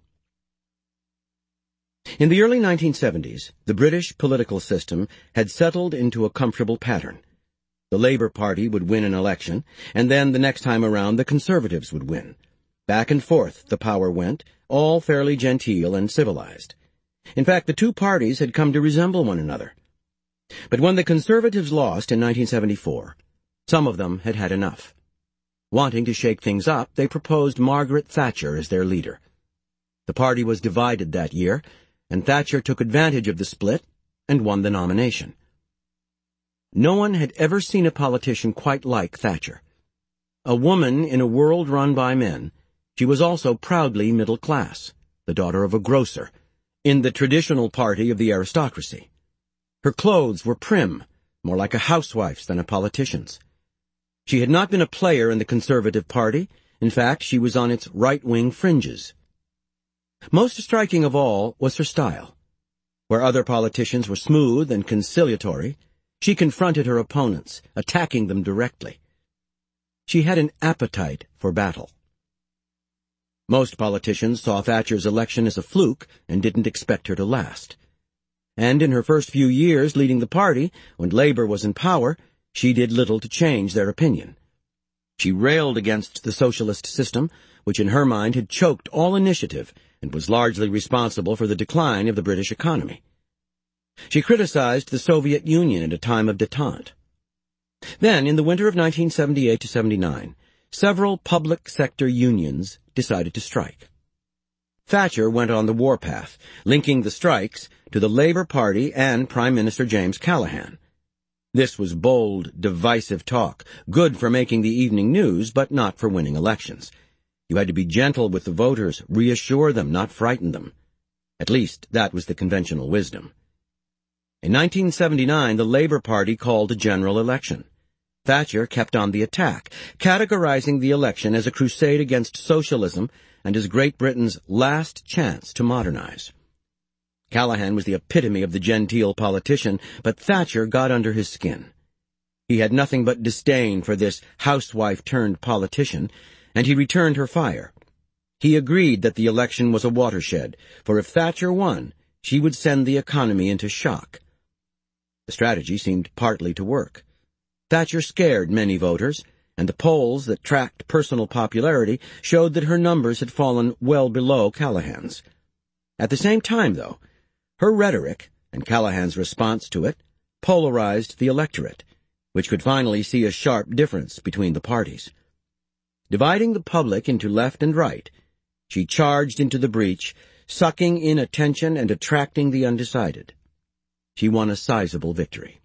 In the early 1970s, the British political system had settled into a comfortable pattern. The Labour Party would win an election, and then the next time around the Conservatives would win. Back and forth the power went, all fairly genteel and civilized. In fact, the two parties had come to resemble one another. But when the Conservatives lost in 1974, some of them had had enough. Wanting to shake things up, they proposed Margaret Thatcher as their leader. The party was divided that year, and Thatcher took advantage of the split and won the nomination. No one had ever seen a politician quite like Thatcher. A woman in a world run by men, she was also proudly middle class, the daughter of a grocer, in the traditional party of the aristocracy. Her clothes were prim, more like a housewife's than a politician's. She had not been a player in the Conservative Party. In fact, she was on its right-wing fringes. Most striking of all was her style. Where other politicians were smooth and conciliatory, she confronted her opponents, attacking them directly. She had an appetite for battle. Most politicians saw Thatcher's election as a fluke and didn't expect her to last. And in her first few years leading the party, when Labour was in power, she did little to change their opinion. She railed against the socialist system, which in her mind had choked all initiative and was largely responsible for the decline of the British economy. She criticized the Soviet Union at a time of détente. Then, in the winter of 1978-79, several public sector unions decided to strike. Thatcher went on the warpath, linking the strikes to the Labour Party and Prime Minister James Callaghan. This was bold, divisive talk, good for making the evening news, but not for winning elections. You had to be gentle with the voters, reassure them, not frighten them. At least, that was the conventional wisdom. In 1979, the Labour Party called a general election. Thatcher kept on the attack, categorizing the election as a crusade against socialism and as Great Britain's last chance to modernize. Callaghan was the epitome of the genteel politician, but Thatcher got under his skin. He had nothing but disdain for this housewife-turned-politician, and he returned her fire. He agreed that the election was a watershed, for if Thatcher won, she would send the economy into shock. The strategy seemed partly to work. Thatcher scared many voters, and the polls that tracked personal popularity showed that her numbers had fallen well below Callaghan's. At the same time, though, her rhetoric, and Callaghan's response to it, polarized the electorate, which could finally see a sharp difference between the parties. Dividing the public into left and right, she charged into the breach, sucking in attention and attracting the undecided. She won a sizable victory.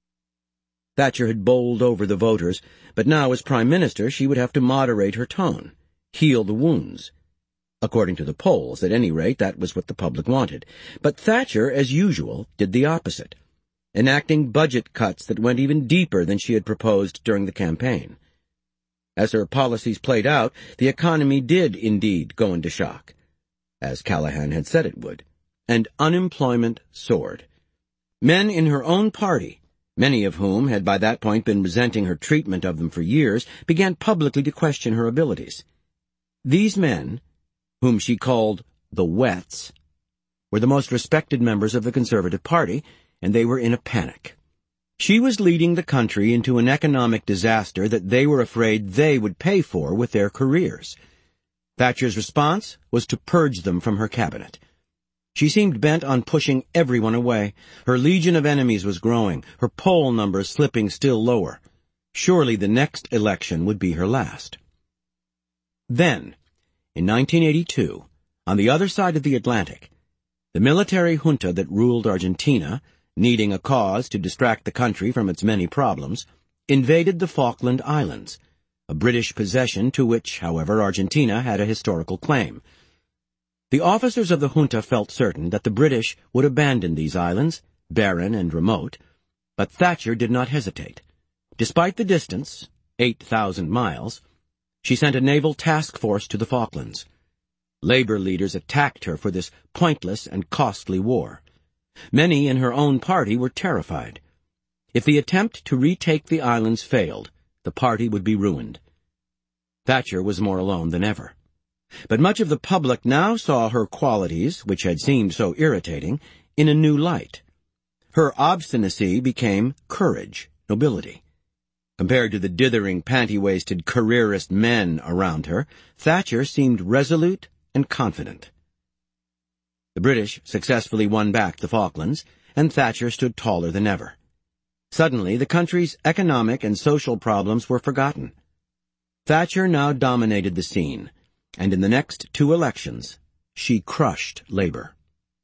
Thatcher had bowled over the voters, but now as Prime Minister she would have to moderate her tone, heal the wounds. According to the polls, at any rate, that was what the public wanted. But Thatcher, as usual, did the opposite, enacting budget cuts that went even deeper than she had proposed during the campaign. As her policies played out, the economy did indeed go into shock, as Callaghan had said it would, and unemployment soared. Men in her own party, many of whom had by that point been resenting her treatment of them for years, began publicly to question her abilities. These men, whom she called the Wets, were the most respected members of the Conservative Party, and they were in a panic. She was leading the country into an economic disaster that they were afraid they would pay for with their careers. Thatcher's response was to purge them from her cabinet. She seemed bent on pushing everyone away. Her legion of enemies was growing, her poll numbers slipping still lower. Surely the next election would be her last. Then, in 1982, on the other side of the Atlantic, the military junta that ruled Argentina, needing a cause to distract the country from its many problems, invaded the Falkland Islands, a British possession to which, however, Argentina had a historical claim. The officers of the junta felt certain that the British would abandon these islands, barren and remote, but Thatcher did not hesitate. Despite the distance, 8,000 miles, she sent a naval task force to the Falklands. Labor leaders attacked her for this pointless and costly war. Many in her own party were terrified. If the attempt to retake the islands failed, the party would be ruined. Thatcher was more alone than ever. But much of the public now saw her qualities, which had seemed so irritating, in a new light. Her obstinacy became courage, nobility. Compared to the dithering, panty-waisted, careerist men around her, Thatcher seemed resolute and confident. The British successfully won back the Falklands, and Thatcher stood taller than ever. Suddenly, the country's economic and social problems were forgotten. Thatcher now dominated the scene, and in the next 2 elections, she crushed labor.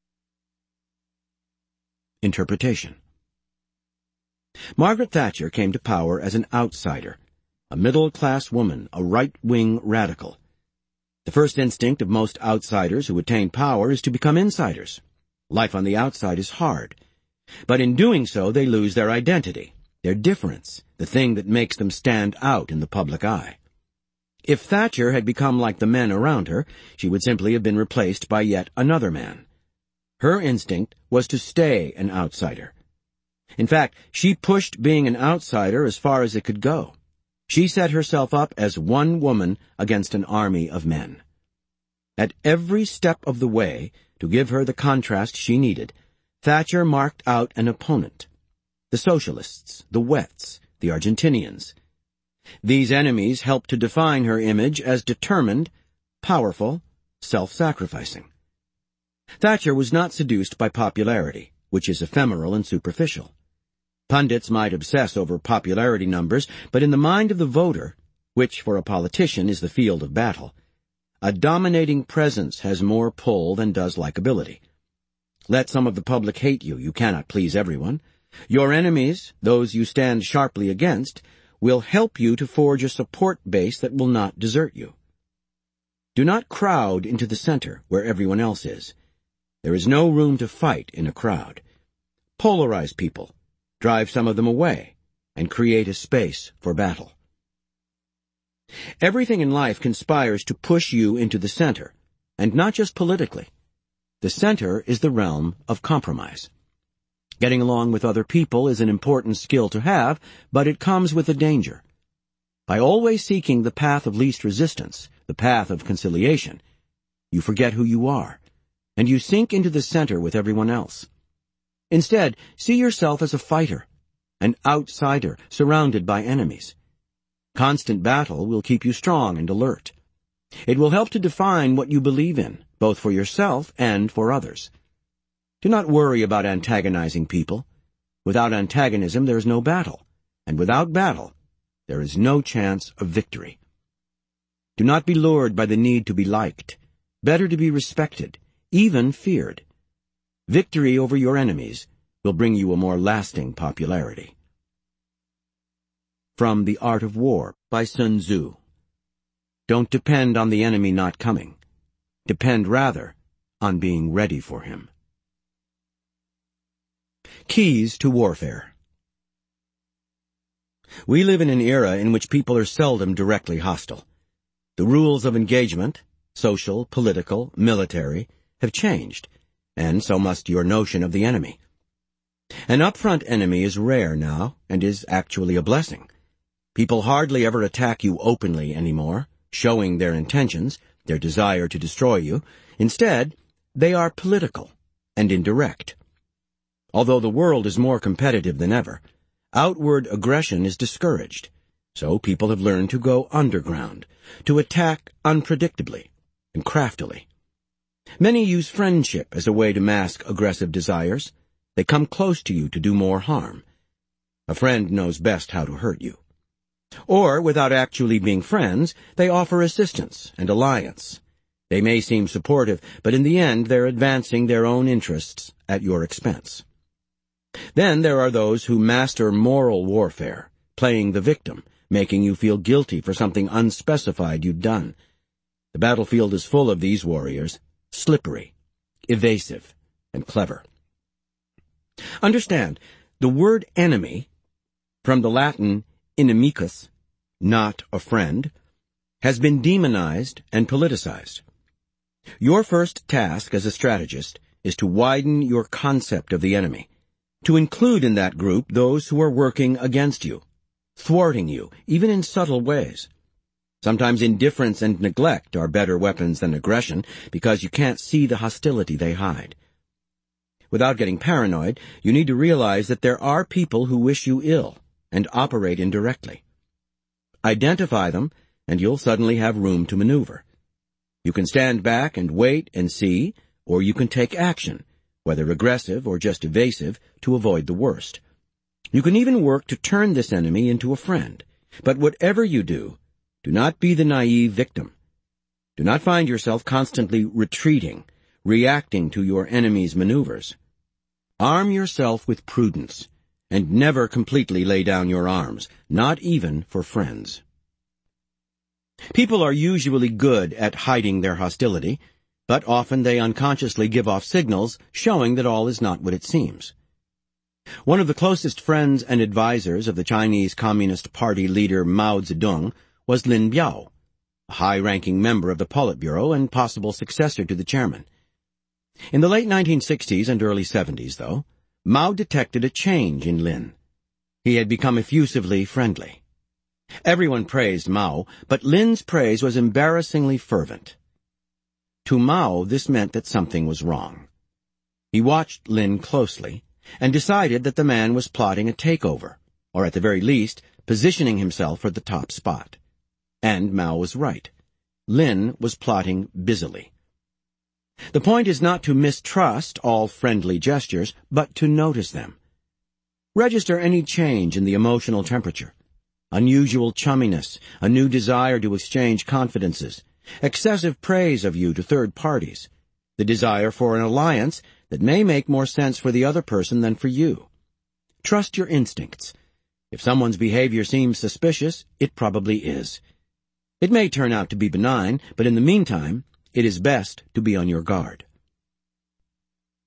Interpretation. Margaret Thatcher came to power as an outsider, a middle-class woman, a right-wing radical. The first instinct of most outsiders who attain power is to become insiders. Life on the outside is hard. But in doing so, they lose their identity, their difference, the thing that makes them stand out in the public eye. If Thatcher had become like the men around her, she would simply have been replaced by yet another man. Her instinct was to stay an outsider. In fact, she pushed being an outsider as far as it could go. She set herself up as one woman against an army of men. At every step of the way, to give her the contrast she needed, Thatcher marked out an opponent. The socialists, the Wets, the Argentinians. These enemies helped to define her image as determined, powerful, self-sacrificing. Thatcher was not seduced by popularity, which is ephemeral and superficial. Pundits might obsess over popularity numbers, but in the mind of the voter, which for a politician is the field of battle, a dominating presence has more pull than does likability. Let some of the public hate you, you cannot please everyone. Your enemies, those you stand sharply against, will help you to forge a support base that will not desert you. Do not crowd into the center where everyone else is. There is no room to fight in a crowd. Polarize people. Drive some of them away, and create a space for battle. Everything in life conspires to push you into the center, and not just politically. The center is the realm of compromise. Getting along with other people is an important skill to have, but it comes with a danger. By always seeking the path of least resistance, the path of conciliation, you forget who you are, and you sink into the center with everyone else. Instead, see yourself as a fighter, an outsider surrounded by enemies. Constant battle will keep you strong and alert. It will help to define what you believe in, both for yourself and for others. Do not worry about antagonizing people. Without antagonism, there is no battle, and without battle, there is no chance of victory. Do not be lured by the need to be liked. Better to be respected, even feared. Victory over your enemies will bring you a more lasting popularity. From The Art of War by Sun Tzu. Don't depend on the enemy not coming. Depend rather on being ready for him. Keys to warfare. We live in an era in which people are seldom directly hostile. The rules of engagement, social, political, military, have changed, and so must your notion of the enemy. An upfront enemy is rare now, and is actually a blessing. People hardly ever attack you openly anymore, showing their intentions, their desire to destroy you. Instead, they are political and indirect. Although the world is more competitive than ever, outward aggression is discouraged, so people have learned to go underground, to attack unpredictably and craftily. Many use friendship as a way to mask aggressive desires. They come close to you to do more harm. A friend knows best how to hurt you. Or, without actually being friends, they offer assistance and alliance. They may seem supportive, but in the end they're advancing their own interests at your expense. Then there are those who master moral warfare, playing the victim, making you feel guilty for something unspecified you'd done. The battlefield is full of these warriors, slippery, evasive, and clever. Understand, the word enemy, from the Latin inimicus, not a friend, has been demonized and politicized. Your first task as a strategist is to widen your concept of the enemy, to include in that group those who are working against you, thwarting you, even in subtle ways. Sometimes indifference and neglect are better weapons than aggression because you can't see the hostility they hide. Without getting paranoid, you need to realize that there are people who wish you ill and operate indirectly. Identify them, and you'll suddenly have room to maneuver. You can stand back and wait and see, or you can take action, whether aggressive or just evasive, to avoid the worst. You can even work to turn this enemy into a friend. But whatever you do not be the naive victim. Do not find yourself constantly retreating, reacting to your enemy's maneuvers. Arm yourself with prudence, and never completely lay down your arms, not even for friends. People are usually good at hiding their hostility, but often they unconsciously give off signals showing that all is not what it seems. One of the closest friends and advisers of the Chinese Communist Party leader Mao Zedong was Lin Biao, a high-ranking member of the Politburo and possible successor to the chairman. In the late 1960s and early 70s, though, Mao detected a change in Lin. He had become effusively friendly. Everyone praised Mao, but Lin's praise was embarrassingly fervent. To Mao, this meant that something was wrong. He watched Lin closely and decided that the man was plotting a takeover, or at the very least, positioning himself for the top spot. And Mao was right. Lin was plotting busily. The point is not to mistrust all friendly gestures, but to notice them. Register any change in the emotional temperature, unusual chumminess, a new desire to exchange confidences, excessive praise of you to third parties, the desire for an alliance that may make more sense for the other person than for you. Trust your instincts. If someone's behavior seems suspicious, it probably is. It may turn out to be benign, but in the meantime, it is best to be on your guard.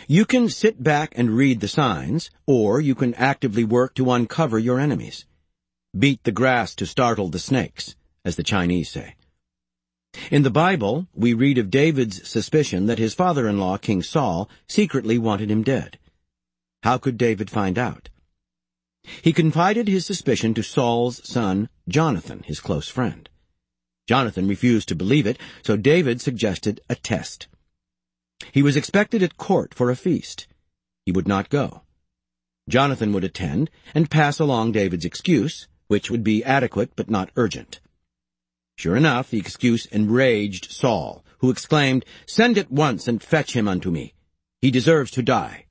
You can sit back and read the signs, or you can actively work to uncover your enemies. Beat the grass to startle the snakes, as the Chinese say. In the Bible, we read of David's suspicion that his father-in-law, King Saul, secretly wanted him dead. How could David find out? He confided his suspicion to Saul's son, Jonathan, his close friend. Jonathan refused to believe it, so David suggested a test. He was expected at court for a feast. He would not go. Jonathan would attend and pass along David's excuse, which would be adequate but not urgent. Sure enough, the excuse enraged Saul, who exclaimed, "Send at once and fetch him unto me. He deserves to die."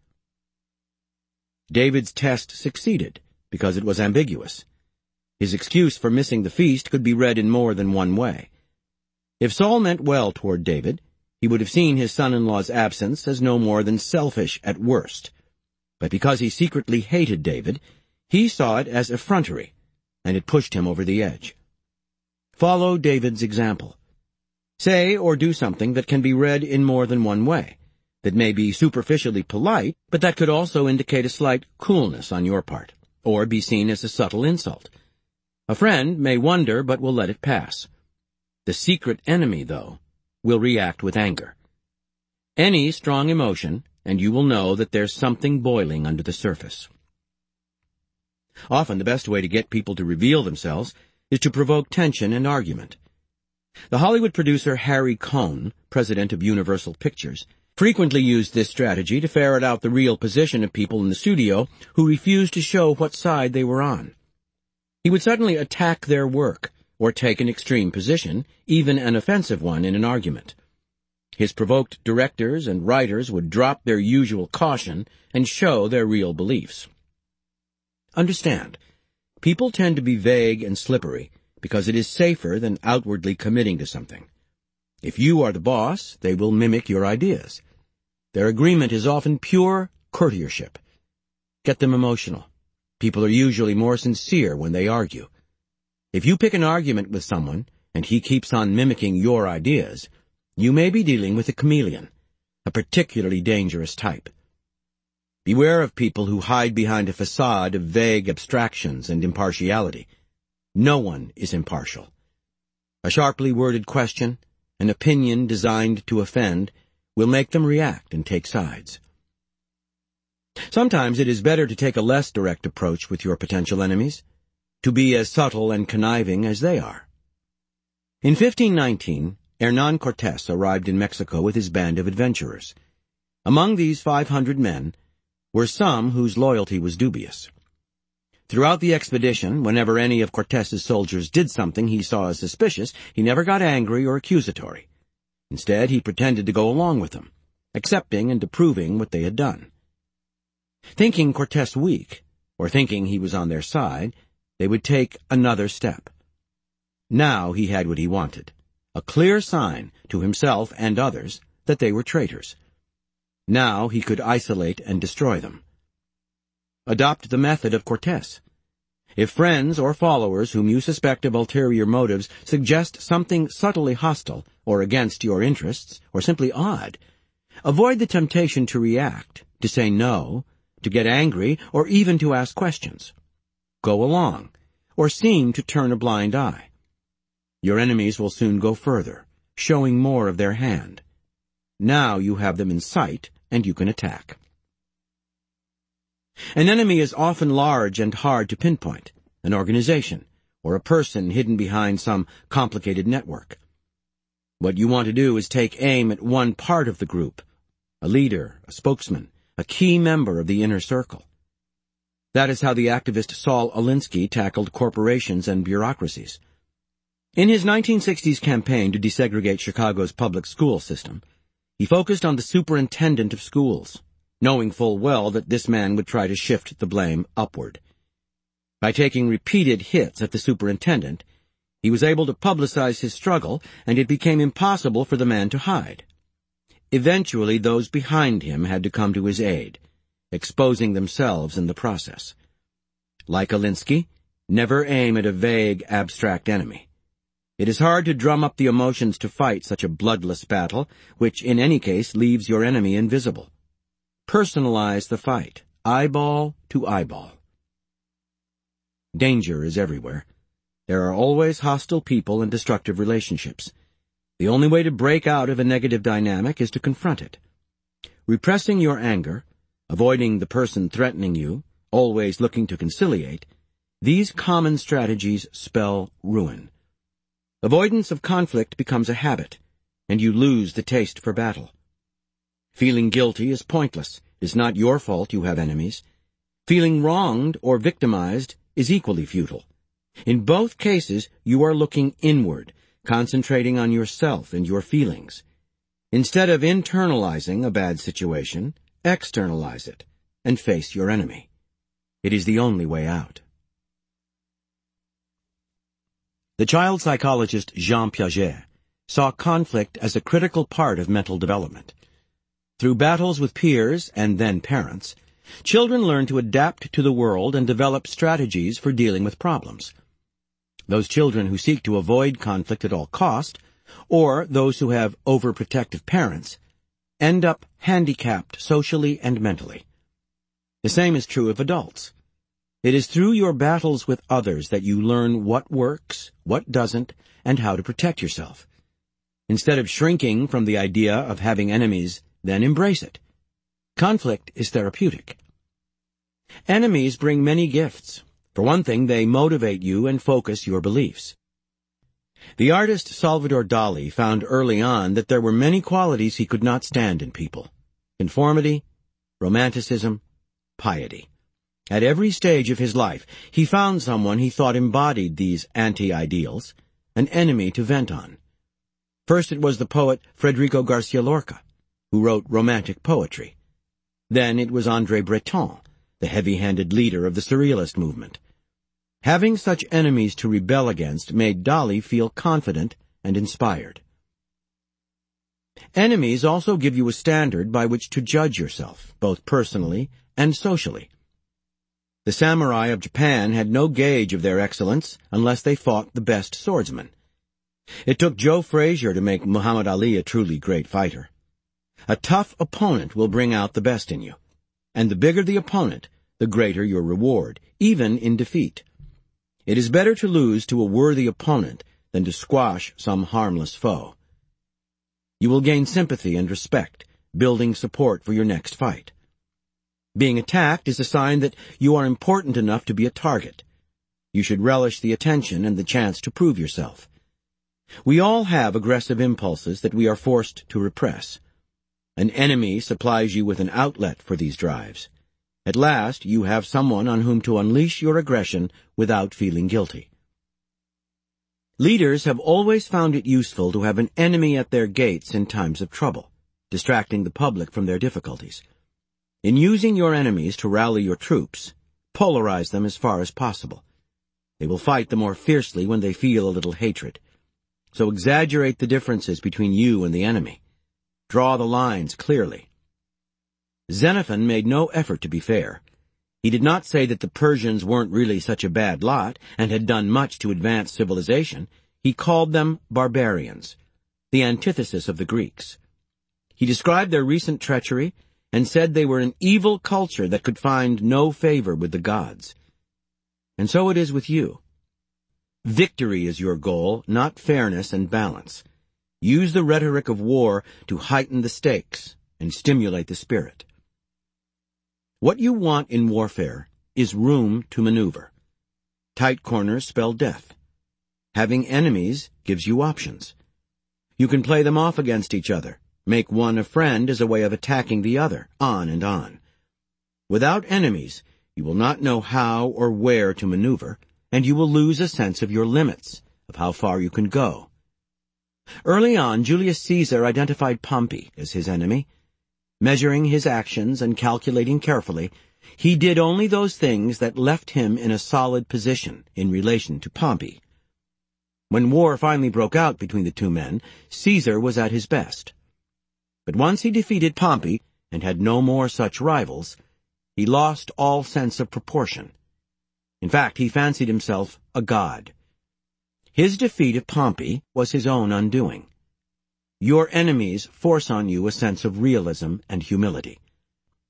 David's test succeeded, because it was ambiguous. His excuse for missing the feast could be read in more than one way. If Saul meant well toward David, he would have seen his son-in-law's absence as no more than selfish at worst. But because he secretly hated David, he saw it as effrontery, and it pushed him over the edge. Follow David's example. Say or do something that can be read in more than one way, that may be superficially polite, but that could also indicate a slight coolness on your part, or be seen as a subtle insult. A friend may wonder but will let it pass. The secret enemy, though, will react with anger. Any strong emotion, and you will know that there's something boiling under the surface. Often the best way to get people to reveal themselves is to provoke tension and argument. The Hollywood producer Harry Cohn, president of Universal Pictures, frequently used this strategy to ferret out the real position of people in the studio who refused to show what side they were on. He would suddenly attack their work, or take an extreme position, even an offensive one, in an argument. His provoked directors and writers would drop their usual caution and show their real beliefs. Understand, people tend to be vague and slippery because it is safer than outwardly committing to something. If you are the boss, they will mimic your ideas. Their agreement is often pure courtiership. Get them emotional. People are usually more sincere when they argue. If you pick an argument with someone, and he keeps on mimicking your ideas, you may be dealing with a chameleon, a particularly dangerous type. Beware of people who hide behind a facade of vague abstractions and impartiality. No one is impartial. A sharply worded question, an opinion designed to offend, will make them react and take sides. Sometimes it is better to take a less direct approach with your potential enemies, to be as subtle and conniving as they are. In 1519, Hernán Cortés arrived in Mexico with his band of adventurers. Among these 500 men were some whose loyalty was dubious. Throughout the expedition, whenever any of Cortés's soldiers did something he saw as suspicious, he never got angry or accusatory. Instead, he pretended to go along with them, accepting and approving what they had done. Thinking Cortés weak, or thinking he was on their side, they would take another step. Now he had what he wanted, a clear sign to himself and others that they were traitors. Now he could isolate and destroy them. Adopt the method of Cortés. If friends or followers whom you suspect of ulterior motives suggest something subtly hostile or against your interests, or simply odd, avoid the temptation to react, to say no, to get angry, or even to ask questions. Go along, or seem to turn a blind eye. Your enemies will soon go further, showing more of their hand. Now you have them in sight, and you can attack. An enemy is often large and hard to pinpoint, an organization, or a person hidden behind some complicated network. What you want to do is take aim at one part of the group, a leader, a spokesman, a key member of the inner circle. That is how the activist Saul Alinsky tackled corporations and bureaucracies. In his 1960s campaign to desegregate Chicago's public school system, he focused on the superintendent of schools, knowing full well that this man would try to shift the blame upward. By taking repeated hits at the superintendent, he was able to publicize his struggle, and it became impossible for the man to hide. Eventually, those behind him had to come to his aid, exposing themselves in the process. Like Alinsky, never aim at a vague, abstract enemy. It is hard to drum up the emotions to fight such a bloodless battle, which in any case leaves your enemy invisible. Personalize the fight, eyeball to eyeball. Danger is everywhere. There are always hostile people and destructive relationships. The only way to break out of a negative dynamic is to confront it. Repressing your anger, avoiding the person threatening you, always looking to conciliate, these common strategies spell ruin. Avoidance of conflict becomes a habit, and you lose the taste for battle. Feeling guilty is pointless. It is not your fault you have enemies. Feeling wronged or victimized is equally futile. In both cases, you are looking inward, concentrating on yourself and your feelings. Instead of internalizing a bad situation, externalize it and face your enemy. It is the only way out. The child psychologist Jean Piaget saw conflict as a critical part of mental development. Through battles with peers and then parents, children learn to adapt to the world and develop strategies for dealing with problems. Those children who seek to avoid conflict at all cost, or those who have overprotective parents, end up handicapped socially and mentally. The same is true of adults. It is through your battles with others that you learn what works, what doesn't, and how to protect yourself. Instead of shrinking from the idea of having enemies, then embrace it. Conflict is therapeutic. Enemies bring many gifts. For one thing, they motivate you and focus your beliefs. The artist Salvador Dali found early on that there were many qualities he could not stand in people: conformity, romanticism, piety. At every stage of his life, he found someone he thought embodied these anti-ideals, an enemy to vent on. First it was the poet Federico Garcia Lorca, who wrote romantic poetry. Then it was André Breton, the heavy-handed leader of the Surrealist movement. Having such enemies to rebel against made Dali feel confident and inspired. Enemies also give you a standard by which to judge yourself, both personally and socially. The samurai of Japan had no gauge of their excellence unless they fought the best swordsman. It took Joe Frazier to make Muhammad Ali a truly great fighter. A tough opponent will bring out the best in you, and the bigger the opponent, the greater your reward, even in defeat. It is better to lose to a worthy opponent than to squash some harmless foe. You will gain sympathy and respect, building support for your next fight. Being attacked is a sign that you are important enough to be a target. You should relish the attention and the chance to prove yourself. We all have aggressive impulses that we are forced to repress. An enemy supplies you with an outlet for these drives. At last, you have someone on whom to unleash your aggression without feeling guilty. Leaders have always found it useful to have an enemy at their gates in times of trouble, distracting the public from their difficulties. In using your enemies to rally your troops, polarize them as far as possible. They will fight the more fiercely when they feel a little hatred. So exaggerate the differences between you and the enemy. Draw the lines clearly. Xenophon made no effort to be fair. He did not say that the Persians weren't really such a bad lot and had done much to advance civilization. He called them barbarians, the antithesis of the Greeks. He described their recent treachery and said they were an evil culture that could find no favor with the gods. And so it is with you. Victory is your goal, not fairness and balance. Use the rhetoric of war to heighten the stakes and stimulate the spirit. What you want in warfare is room to maneuver. Tight corners spell death. Having enemies gives you options. You can play them off against each other, make one a friend as a way of attacking the other, on and on. Without enemies, you will not know how or where to maneuver, and you will lose a sense of your limits, of how far you can go. Early on, Julius Caesar identified Pompey as his enemy. Measuring his actions and calculating carefully, he did only those things that left him in a solid position in relation to Pompey. When war finally broke out between the two men, Caesar was at his best. But once he defeated Pompey and had no more such rivals, he lost all sense of proportion. In fact, he fancied himself a god. His defeat of Pompey was his own undoing. Your enemies force on you a sense of realism and humility.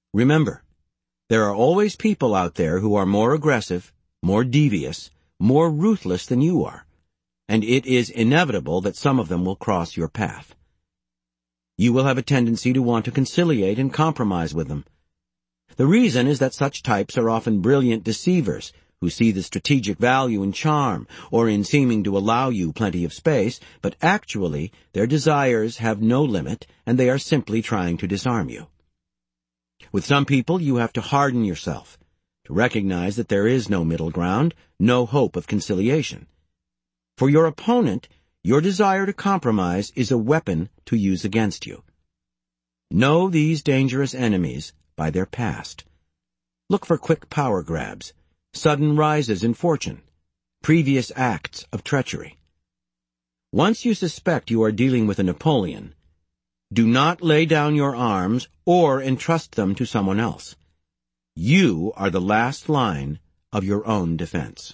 Remember, there are always people out there who are more aggressive, more devious, more ruthless than you are, and it is inevitable that some of them will cross your path. You will have a tendency to want to conciliate and compromise with them. The reason is that such types are often brilliant deceivers who see the strategic value in charm or in seeming to allow you plenty of space, but actually their desires have no limit and they are simply trying to disarm you. With some people, you have to harden yourself, to recognize that there is no middle ground, no hope of conciliation. For your opponent, your desire to compromise is a weapon to use against you. Know these dangerous enemies by their past. Look for quick power grabs, sudden rises in fortune, previous acts of treachery. Once you suspect you are dealing with a Napoleon, do not lay down your arms or entrust them to someone else. You are the last line of your own defense.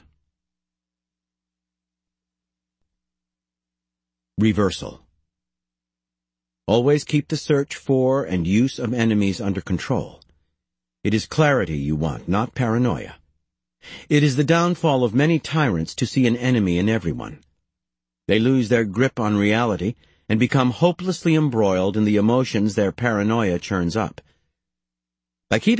Reversal. Always keep the search for and use of enemies under control. It is clarity you want, not paranoia. It is the downfall of many tyrants to see an enemy in everyone. They lose their grip on reality and become hopelessly embroiled in the emotions their paranoia churns up. By keeping